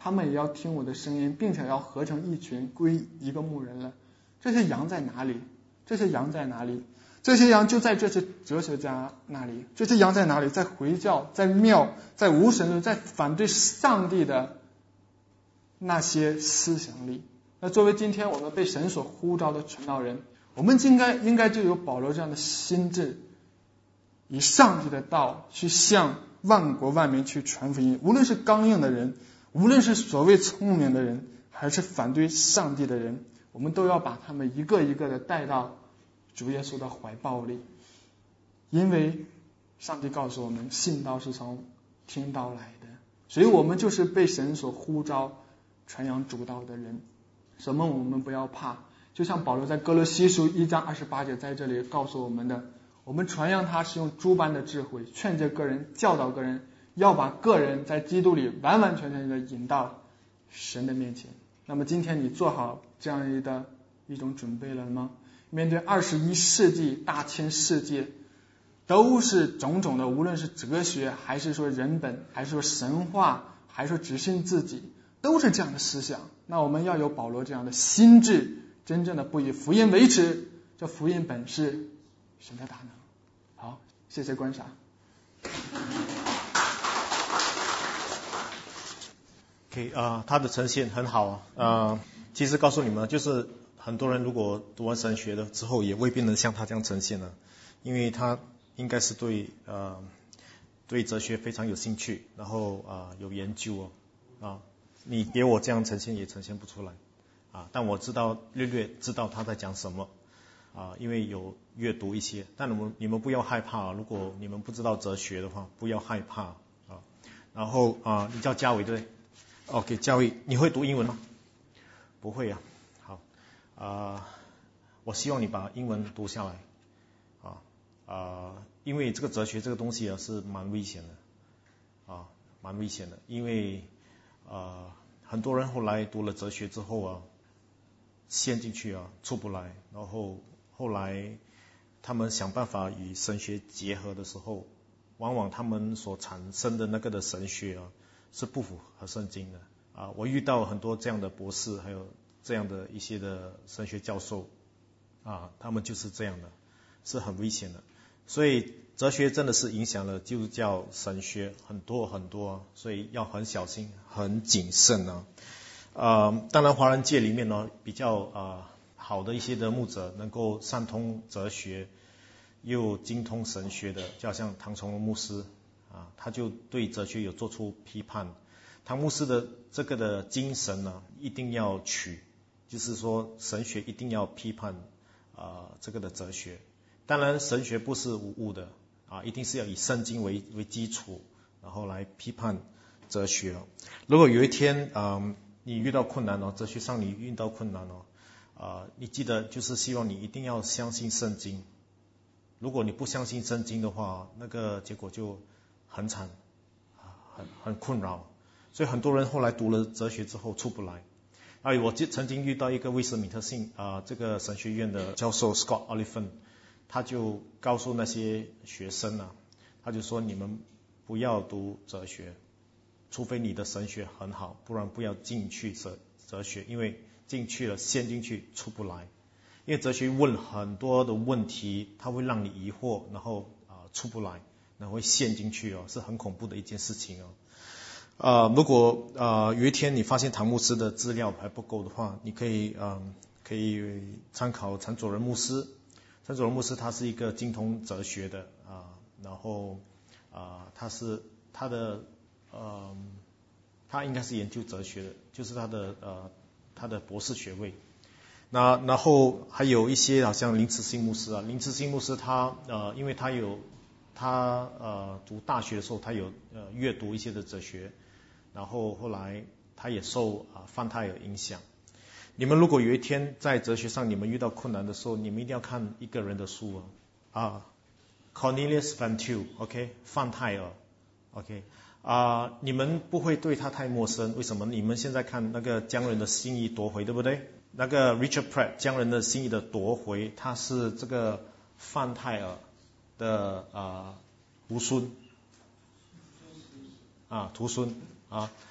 Speaker 2: 他们也要听我的声音，并且要合成一群，归一个牧人了。这些羊在哪里？这些羊在哪里？这些羊就在这些哲学家那里。这些羊在哪里？在回教，在庙，在无神论，在反对上帝的那些思想里。那作为今天我们被神所呼召的传道人，我们应该就有保罗这样的心智，以上帝的道去向万国万民去传福音。无论是刚硬的人，无论是所谓聪明的人，还是反对上帝的人，我们都要把他们一个一个的带到主耶稣的怀抱里。因为上帝告诉我们，信道是从听道来的，所以我们就是被神所呼召传扬主道的人。什么我们不要怕，就像保罗在哥罗西书1章28节在这里告诉我们的，我们传扬他是用诸般的智慧，劝诫个人，教导个人，要把个人在基督里完完全全的引到神的面前。那么今天你做好这样的一种准备了吗？面对21世纪大千世界，都是种种的，无论是哲学，还是说人本，还是说神话，还是说只信自己，都是这样的思想。那我们要有保罗这样的心智，真正的不以福音为耻，这福音本是神的大能。好，谢谢观察。
Speaker 3: 他的呈现很好其实告诉你们，就是很多人如果读完神学了之后，也未必能像他这样呈现了，因为他应该是对哲学非常有兴趣，然后有研究你给我这样呈现也呈现不出来但我略知道他在讲什么因为有阅读一些。但你们不要害怕如果你们不知道哲学的话，不要害怕然后你叫嘉伟对不对 ？OK， 嘉伟，你会读英文吗？不会好我希望你把英文读下来因为这个哲学这个东西是蛮危险的蛮危险的，因为很多人后来读了哲学之后陷进去出不来，然后后来他们想办法与神学结合的时候，往往他们所产生的那个的神学是不符合圣经的我遇到很多这样的博士，还有这样的一些的神学教授他们就是这样的，是很危险的。所以哲学真的是影响了基督教神学很多很多，所以要很小心很谨慎当然华人界里面比较好的一些的牧者能够善通哲学又精通神学的，就好像唐崇荣牧师他就对哲学有做出批判。唐牧师的这个的精神一定要取，就是说神学一定要批判这个的哲学。当然神学不是无误的一定是要以圣经为基础，然后来批判哲学如果有一天你遇到困难哲学上你遇到困难你记得就是希望你一定要相信圣经。如果你不相信圣经的话，那个结果就很惨很困扰。所以很多人后来读了哲学之后出不来我曾经遇到一个威斯敏特信这个神学院的教授 Scott Oliphant， 他就告诉那些学生他就说你们不要读哲学，除非你的神学很好，不然不要进去哲学，因为进去了陷进去出不来。因为哲学问很多的问题，它会让你疑惑，然后出不来，然后会陷进去是很恐怖的一件事情如果有一天你发现唐牧师的资料还不够的话，你可以参考陈佐仁牧师。陈佐仁牧师他是一个精通哲学的然后他应该是研究哲学的，就是他的博士学位。然后还有一些好像林慈欣牧师林慈欣牧师他因为他读大学的时候他有阅读一些的哲学，然后后来他也受范泰尔影响。你们如果有一天在哲学上你们遇到困难的时候，你们一定要看一个人的书Cornelius Van Til OK 范泰尔 OK你们不会对他太陌生，为什么？你们现在看那个将人的心意夺回，对不对？那个 Richard Pratt 将人的心意的夺回，他是这个范泰尔的徒孙徒孙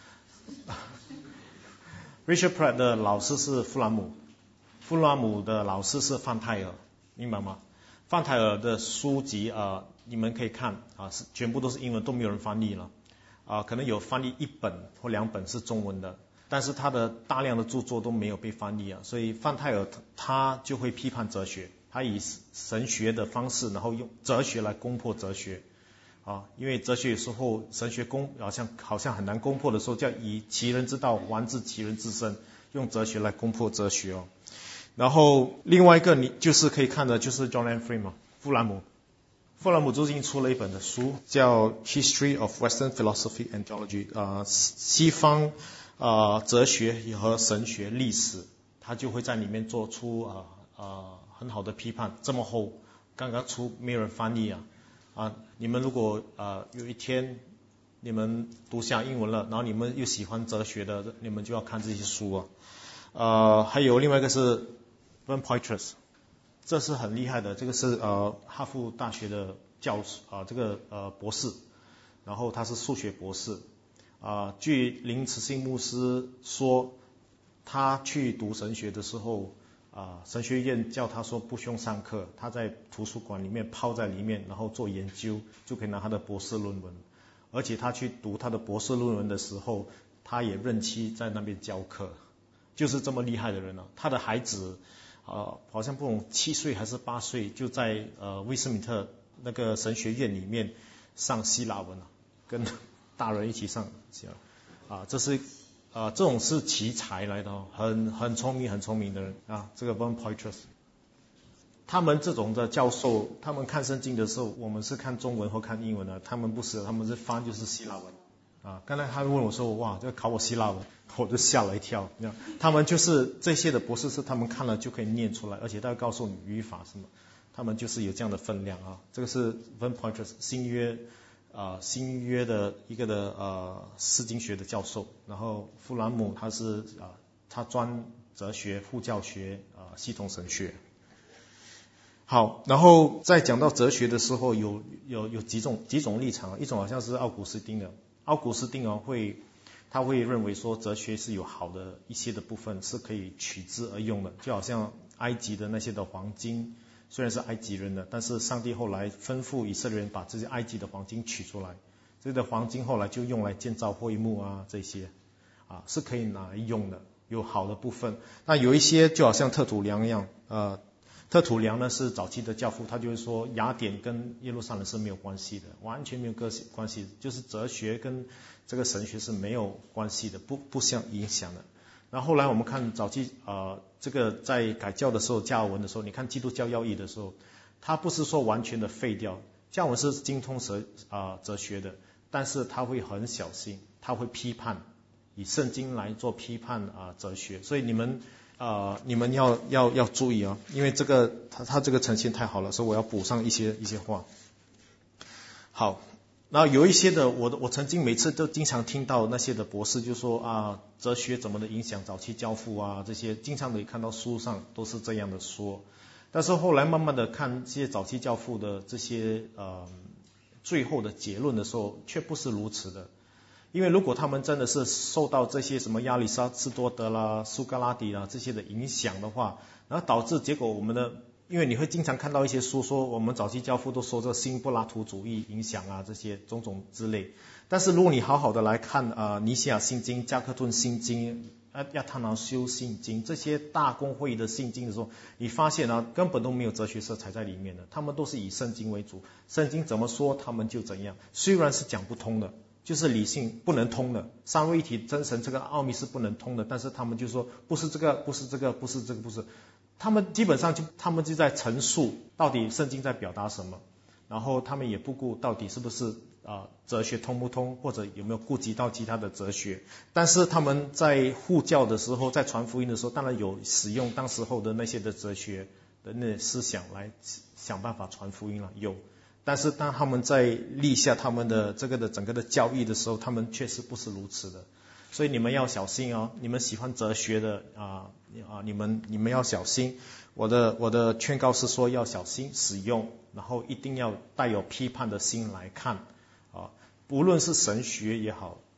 Speaker 3: Richard Pratt 的老师是富兰姆，富兰姆的老师是范泰尔，明白吗？范泰尔的书籍你们可以看是全部都是英文，都没有人翻译了可能有翻译1本或2本是中文的，但是他的大量的著作都没有被翻译所以范泰尔他就会批判哲学，他以神学的方式，然后用哲学来攻破哲学因为哲学有时候神学好像很难攻破的时候，叫以其人之道还治其人之身，用哲学来攻破哲学然后另外一个你就是可以看的就是 John Lanfrey 嘛，富兰姆最近出了一本的书叫 History of Western Philosophy and Theology 西方哲学和神学历史，他就会在里面做出很好的批判，这么厚刚刚出没有人翻译你们如果有一天你们读下英文了，然后你们又喜欢哲学的，你们就要看这些书还有另外一个是 Van Poitras， 这是很厉害的，这个是哈佛大学的这个博士，然后他是数学博士据林慈信牧师说，他去读神学的时候神学院叫他说不用上课，他在图书馆里面泡在里面，然后做研究，就可以拿他的博士论文。而且他去读他的博士论文的时候，他也任期在那边教课，就是这么厉害的人他的孩子好像不懂7岁还是8岁，就在威斯敏特那个神学院里面上希腊文跟大人一起上这是这种是奇才来的很聪明的人这个 Van Poitras， 他们这种的教授，他们看圣经的时候，我们是看中文或看英文的，他们不是，他们是翻就是希腊文刚才他问我说哇这个考我希腊文，我就吓了一跳他们就是这些的博士是他们看了就可以念出来，而且他会告诉你语法什么，他们就是有这样的分量这个是 Van Poitras 新约的一个的释经学的教授，然后富兰姆他是他专哲学、护教学系统神学。好，然后在讲到哲学的时候有几种立场一种好像是奥古斯丁的，奥古斯丁他会认为说哲学是有好的一些的部分是可以取之而用的，就好像埃及的那些的黄金，虽然是埃及人的，但是上帝后来吩咐以色列人把这些埃及的黄金取出来，这些的黄金后来就用来建造会幕这些是可以拿来用的，有好的部分。那有一些就好像特土良一样特土良呢是早期的教父，他就会说雅典跟耶路撒冷是没有关系的，完全没有关系，就是哲学跟这个神学是没有关系的，不相影响的。然后后来我们看早期这个在改教的时候，加尔文的时候，你看基督教要义的时候，他不是说完全的废掉，加尔文是精通哲学的，但是他会很小心，他会批判，以圣经来做批判哲学，所以你们要注意因为这个他这个呈现太好了，所以我要补上一些话。好，然后有一些的我曾经每次都经常听到那些的博士就说哲学怎么的影响早期教父这些经常的看到书上都是这样的说，但是后来慢慢的看这些早期教父的这些最后的结论的时候却不是如此的。因为如果他们真的是受到这些什么亚里士多德啦、苏格拉底啦这些的影响的话，然后导致结果因为你会经常看到一些书说我们早期教父都受这新柏拉图主义影响这些种种之类，但是如果你好好的来看尼西亚信经、加克顿信经、亚他拿修信经这些大公会的信经的时候，你发现根本都没有哲学色彩在里面的，他们都是以圣经为主，圣经怎么说他们就怎样，虽然是讲不通的，就是理性不能通的，三位一体真神这个奥秘是不能通的，但是他们就说不是这个不是这个不是这个不是，他们基本上他们就在陈述到底圣经在表达什么，然后他们也不顾到底是不是哲学通不通，或者有没有顾及到其他的哲学，但是他们在护教的时候，在传福音的时候，当然有使用当时候的那些的哲学的那些思想来想办法传福音了，有。但是当他们在立下他们的这个的整个的教义的时候，他们确实不是如此的，所以你们要小心你们喜欢哲学的你们要小心。我的劝告是说要小心使用，然后一定要带有批判的心来看不论是神学也好，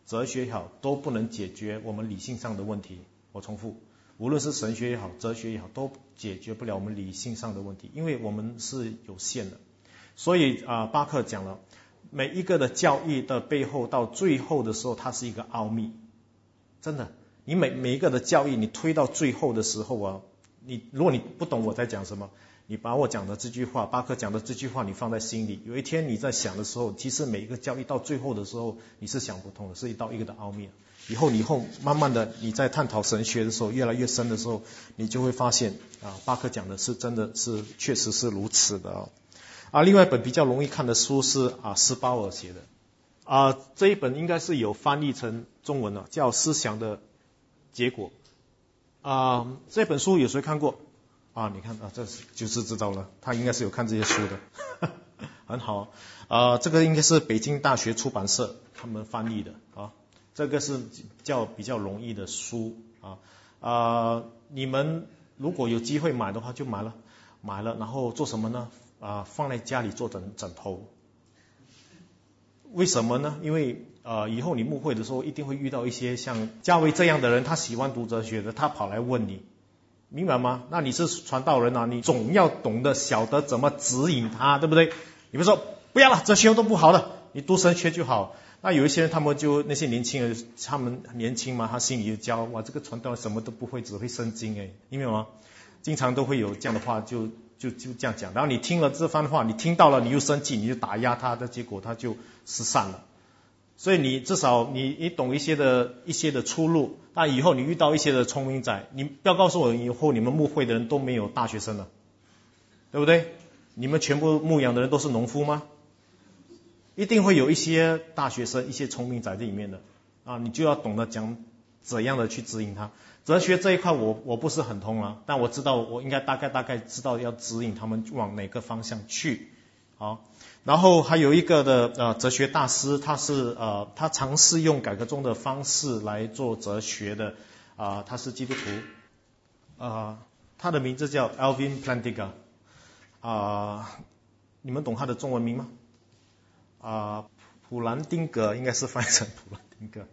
Speaker 3: 哲学也好，都不能解决我们理性上的问题。我重复，无论是神学也好，哲学也好，都解决不了我们理性上的问题，因为我们是有限的。所以巴克讲了，每一个的教义的背后，到最后的时候，它是一个奥秘。真的，你每一个的教义，你推到最后的时候啊，如果你不懂我在讲什么，你把我讲的这句话，巴克讲的这句话，你放在心里，有一天你在想的时候，其实每一个教义到最后的时候，你是想不通的，是一个的奥秘。以后慢慢的你在探讨神学的时候，越来越深的时候，你就会发现巴克讲的是真的是确实是如此的另外一本比较容易看的书是斯鲍尔写的这一本应该是有翻译成中文了，叫《思想的结果》这本书有谁看过你看这就是知道了，他应该是有看这些书的很好这个应该是北京大学出版社他们翻译的这个是比较容易的书你们如果有机会买的话就买了，然后做什么呢放在家里做枕头。为什么呢？因为以后你牧会的时候一定会遇到一些像嘉威这样的人，他喜欢读哲学的，他跑来问你，明白吗？那你是传道人你总要懂得晓得怎么指引他，对不对？你不说不要了，哲学都不好了，你读神学就好。那有一些人他们就那些年轻人，他们年轻嘛，他心里就教哇，这个传道人什么都不会，只会圣经明白吗？经常都会有这样的话就这样讲，然后你听了这番话，你听到了你又生气，你就打压他的结果他就失散了。所以你至少你懂一些的出路，那以后你遇到一些的聪明仔，你不要告诉我以后你们牧会的人都没有大学生了，对不对？你们全部牧养的人都是农夫吗？一定会有一些大学生一些聪明仔在里面的你就要懂得讲怎样的去指引他。哲学这一块我不是很通了，但我知道我应该大概知道要指引他们往哪个方向去。好，然后还有一个的哲学大师，他尝试用改革宗的方式来做哲学的他是基督徒他的名字叫 Alvin Plantinga你们懂他的中文名吗？普兰丁格应该是翻译成普兰丁格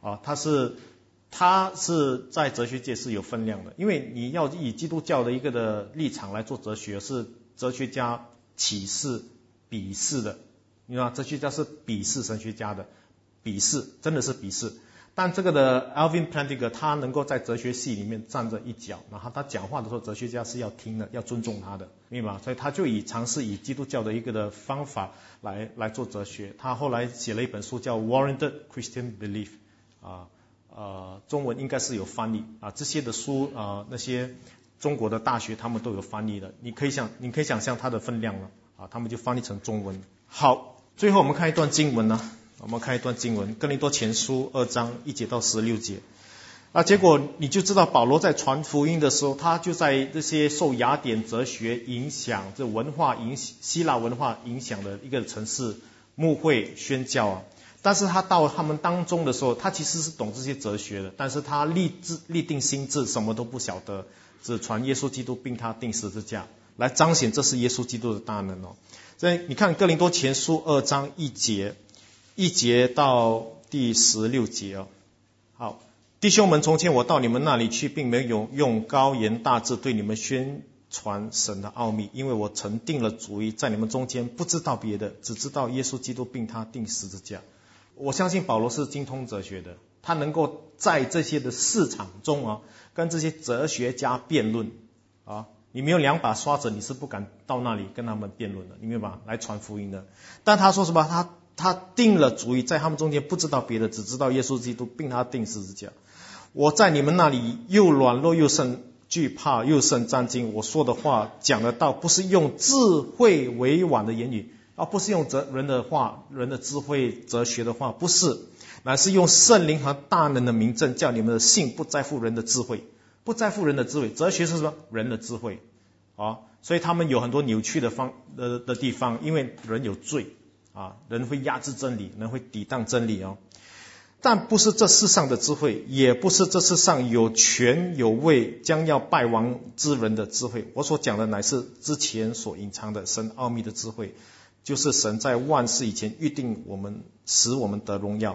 Speaker 3: 他是在哲学界是有分量的，因为你要以基督教的一个的立场来做哲学，是哲学家歧视鄙视的，你知道哲学家是鄙视神学家的，鄙视真的是鄙视。但这个的 Alvin Plantinga 他能够在哲学系里面站着一脚，然后他讲话的时候哲学家是要听的，要尊重他的，明白吗？所以他就尝试以基督教的一个的方法来做哲学。他后来写了一本书叫 Warranted Christian Belief 中文应该是有翻译这些的书那些中国的大学他们都有翻译的，你可以想象它的分量了他们就翻译成中文。好，最后我们看一段经文哥林多前书2章1节到16节结果你就知道保罗在传福音的时候，他就在这些受雅典哲学影响这希腊文化影响的一个城市牧会宣教但是他到他们当中的时候，他其实是懂这些哲学的，但是他立定心志什么都不晓得，只传耶稣基督并他钉十字架，来彰显这是耶稣基督的大能所以你看哥林多前书2章1节到第16节好，弟兄们，从前我到你们那里去，并没有用高言大志对你们宣传神的奥秘，因为我曾定了主意，在你们中间不知道别的，只知道耶稣基督并他钉十字架。我相信保罗是精通哲学的，他能够在这些的市场中跟这些哲学家辩论你没有2把刷子，你是不敢到那里跟他们辩论的，你明白吗？来传福音的。但他说什么？他定了主意，在他们中间不知道别的，只知道耶稣基督并他钉十字架。我在你们那里又软弱又甚惧怕又甚战惊，我说的话讲的道不是用智慧委婉的言语不是用人的话人的智慧哲学的话，不是，乃是用圣灵和大能的明证，叫你们的信不在乎人的智慧，不在乎人的智慧。哲学是什么？人的智慧所以他们有很多扭曲的地方，因为人有罪人会压制真理，人会抵挡真理但不是这世上的智慧，也不是这世上有权有位将要败亡之人的智慧。我所讲的乃是之前所隐藏的神奥秘的智慧，就是神在万事以前预定我们，使我们得荣耀，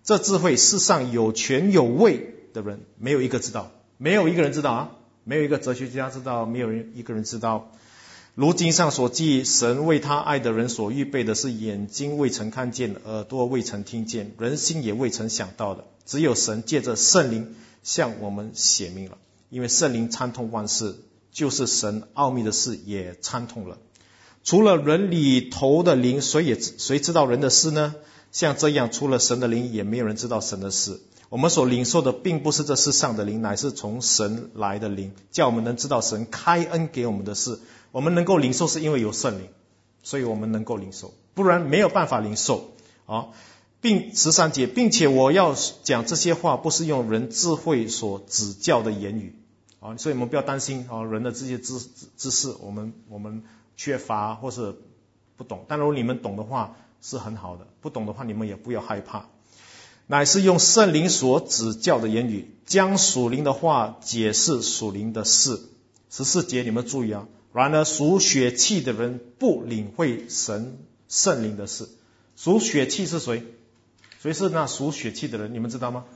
Speaker 3: 这智慧世上有权有位的人没有一个知道，没有一个人知道啊，没有一个哲学家知道，没有一个人知道。如经上所记，神为他爱的人所预备的是眼睛未曾看见，耳朵未曾听见，人心也未曾想到的，只有神借着圣灵向我们显明了。因为圣灵参透万事，就是神奥秘的事也参透了。除了人里头的灵，谁知道人的事呢？像这样，除了神的灵，也没有人知道神的事。我们所领受的并不是这世上的灵，乃是从神来的灵，叫我们能知道神开恩给我们的事。我们能够领受是因为有圣灵，所以我们能够领受，不然没有办法领受啊。13节，并且我要讲这些话，不是用人智慧所指教的言语啊，所以我们不要担心啊，人的这些知识我们缺乏或是不懂，但如果你们懂的话是很好的，不懂的话你们也不要害怕。乃是用圣灵所指教的言语，将属灵的话解释属灵的事。14节你们注意啊，然而属血气的人不领会圣灵的事。属血气是谁？谁是那属血气的人？你们知道吗？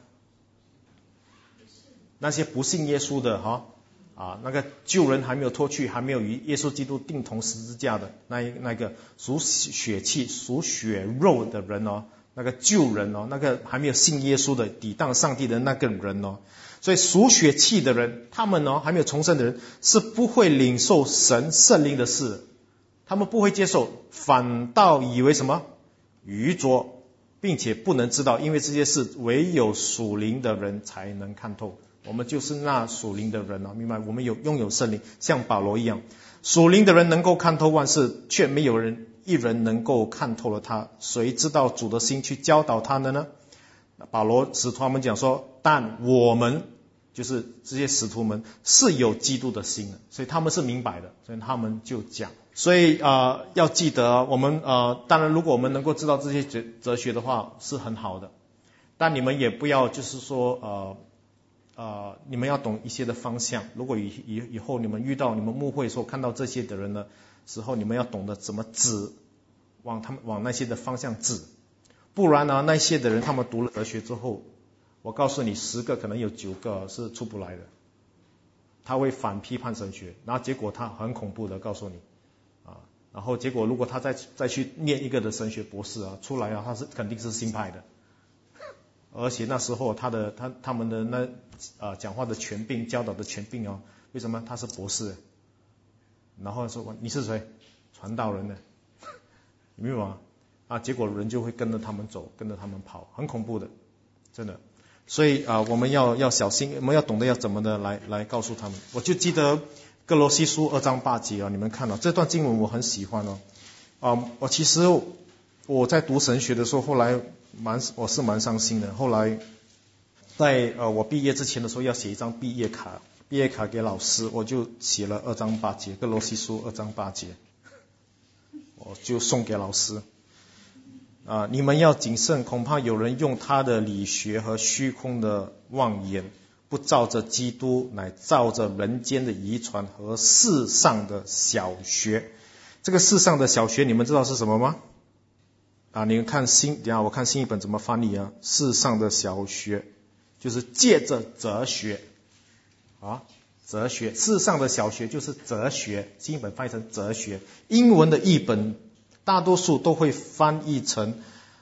Speaker 3: 那些不信耶稣的那个旧人还没有脱去，还没有与耶稣基督定同十字架的那个属血气属血肉的人那个旧人那个还没有信耶稣的抵挡上帝的那个人所以属血气的人，他们还没有重生的人是不会领受圣灵的事，他们不会接受，反倒以为什么愚拙，并且不能知道，因为这些事唯有属灵的人才能看透。我们就是那属灵的人明白？我们拥有圣灵，像保罗一样，属灵的人能够看透万事，却没有一人能够看透了他。谁知道主的心去教导他的呢？保罗使徒他们讲说，但我们就是这些使徒们是有基督的心的，所以他们是明白的，所以他们就讲。所以要记得我们当然如果我们能够知道这些哲学的话是很好的，但你们也不要就是说你们要懂一些的方向。如果以后你们遇到你们牧会所看到这些的人的时候，你们要懂得怎么指，往那些的方向指，不然那些的人他们读了哲学之后，我告诉你10个可能有9个是出不来的，他会反批判神学，然后结果他很恐怖的告诉你然后结果如果他再去念一个的神学博士出来他是肯定是新派的，而且那时候他们的那讲话的权柄，教导的权柄为什么他是博士？然后说你是谁？传道人呢？你明白吗？结果人就会跟着他们走，跟着他们跑，很恐怖的，真的。所以我们要小心，我们要懂得要怎么的来告诉他们。我就记得歌罗西书2章8节你们看这段经文我很喜欢我其实我在读神学的时候，后来我是蛮伤心的。后来在我毕业之前的时候要写一张毕业卡给老师，我就写了2章8节，歌罗西书2章8节，我就送给老师你们要谨慎，恐怕有人用他的理学和虚空的妄言，不照着基督，乃照着人间的遗传和世上的小学。这个世上的小学你们知道是什么吗？你们看等一下我看新译本怎么翻译世上的小学就是借着哲学哲学，世上的小学就是哲学，新译本翻译成哲学。英文的译本大多数都会翻译成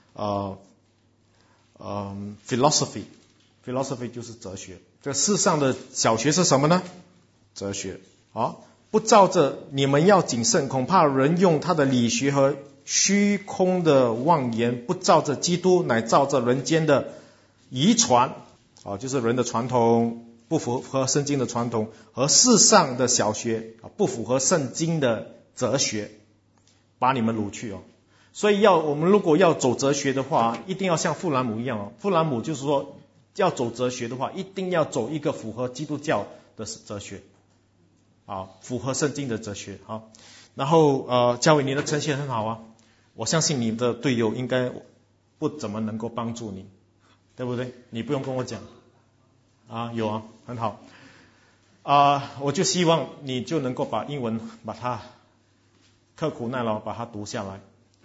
Speaker 3: philosophy 就是哲学。这世上的小学是什么呢？哲学。不照着，你们要谨慎，恐怕人用他的理学和虚空的妄言，不照着基督，乃照着人间的遗传就是人的传统，不符合圣经的传统，和世上的小学不符合圣经的哲学，把你们掳去所以我们如果要走哲学的话，一定要像富兰姆一样富兰姆就是说要走哲学的话，一定要走一个符合基督教的哲学符合圣经的哲学然后嘉伟你的呈现很好我相信你的队友应该不怎么能够帮助你，对不对？你不用跟我讲有很好我就希望你就能够把英文把它刻苦耐劳把它读下来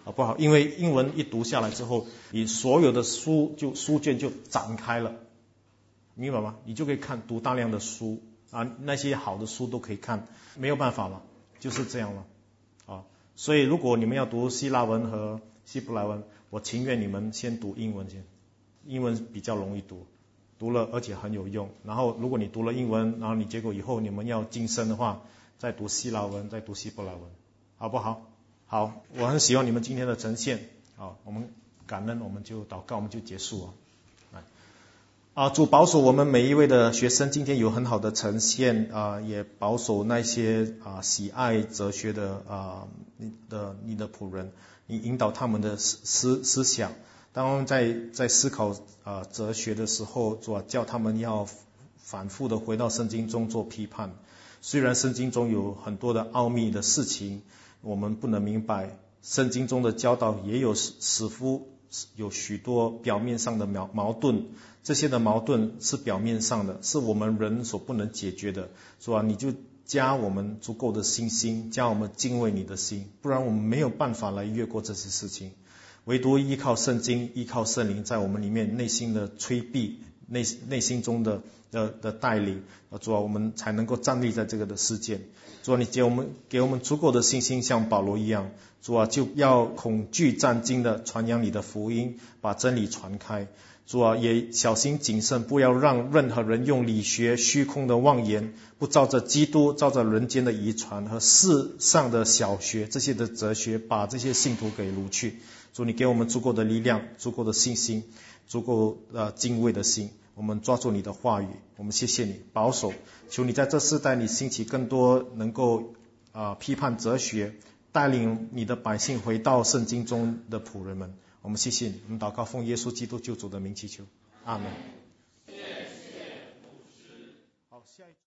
Speaker 3: 好不好？因为英文一读下来之后，你所有的书卷就展开了，明白吗？你就可以读大量的书啊，那些好的书都可以看，没有办法了，就是这样了啊。所以如果你们要读希腊文和希伯来文，我情愿你们先读英文先，英文比较容易读了而且很有用。然后如果你读了英文，然后你结果以后你们要晋升的话，再读希腊文，再读希伯来文，好不好？好，我很喜欢你们今天的呈现。好，我们感恩，我们就祷告，我们就结束主保守我们每一位的学生今天有很好的呈现也保守那些喜爱哲学的你的仆人，你引导他们的思想。当他们在思考哲学的时候，主叫他们要反复的回到圣经中做批判。虽然圣经中有很多的奥秘的事情我们不能明白，圣经中的教导也有似乎有许多表面上的矛盾，这些的矛盾是表面上的，是我们人所不能解决的。主你就加我们足够的信心，加我们敬畏你的心，不然我们没有办法来越过这些事情。唯独依靠圣经，依靠圣灵在我们里面内心的催逼，内心中的带领，主我们才能够站立在这个的世界。主你给我们足够的信心，像保罗一样，主就要恐惧战兢的传扬你的福音，把真理传开。主也小心谨慎，不要让任何人用理学虚空的妄言，不照着基督，照着人间的遗传和世上的小学这些的哲学，把这些信徒给掳去。主你给我们足够的力量，足够的信心，足够敬畏的心，我们抓住你的话语，我们谢谢你保守，求你在这世代你兴起更多能够批判哲学，带领你的百姓回到圣经中的仆人们，我们谢谢你，我们祷告奉耶稣基督救主的名祈求，阿们。好，下一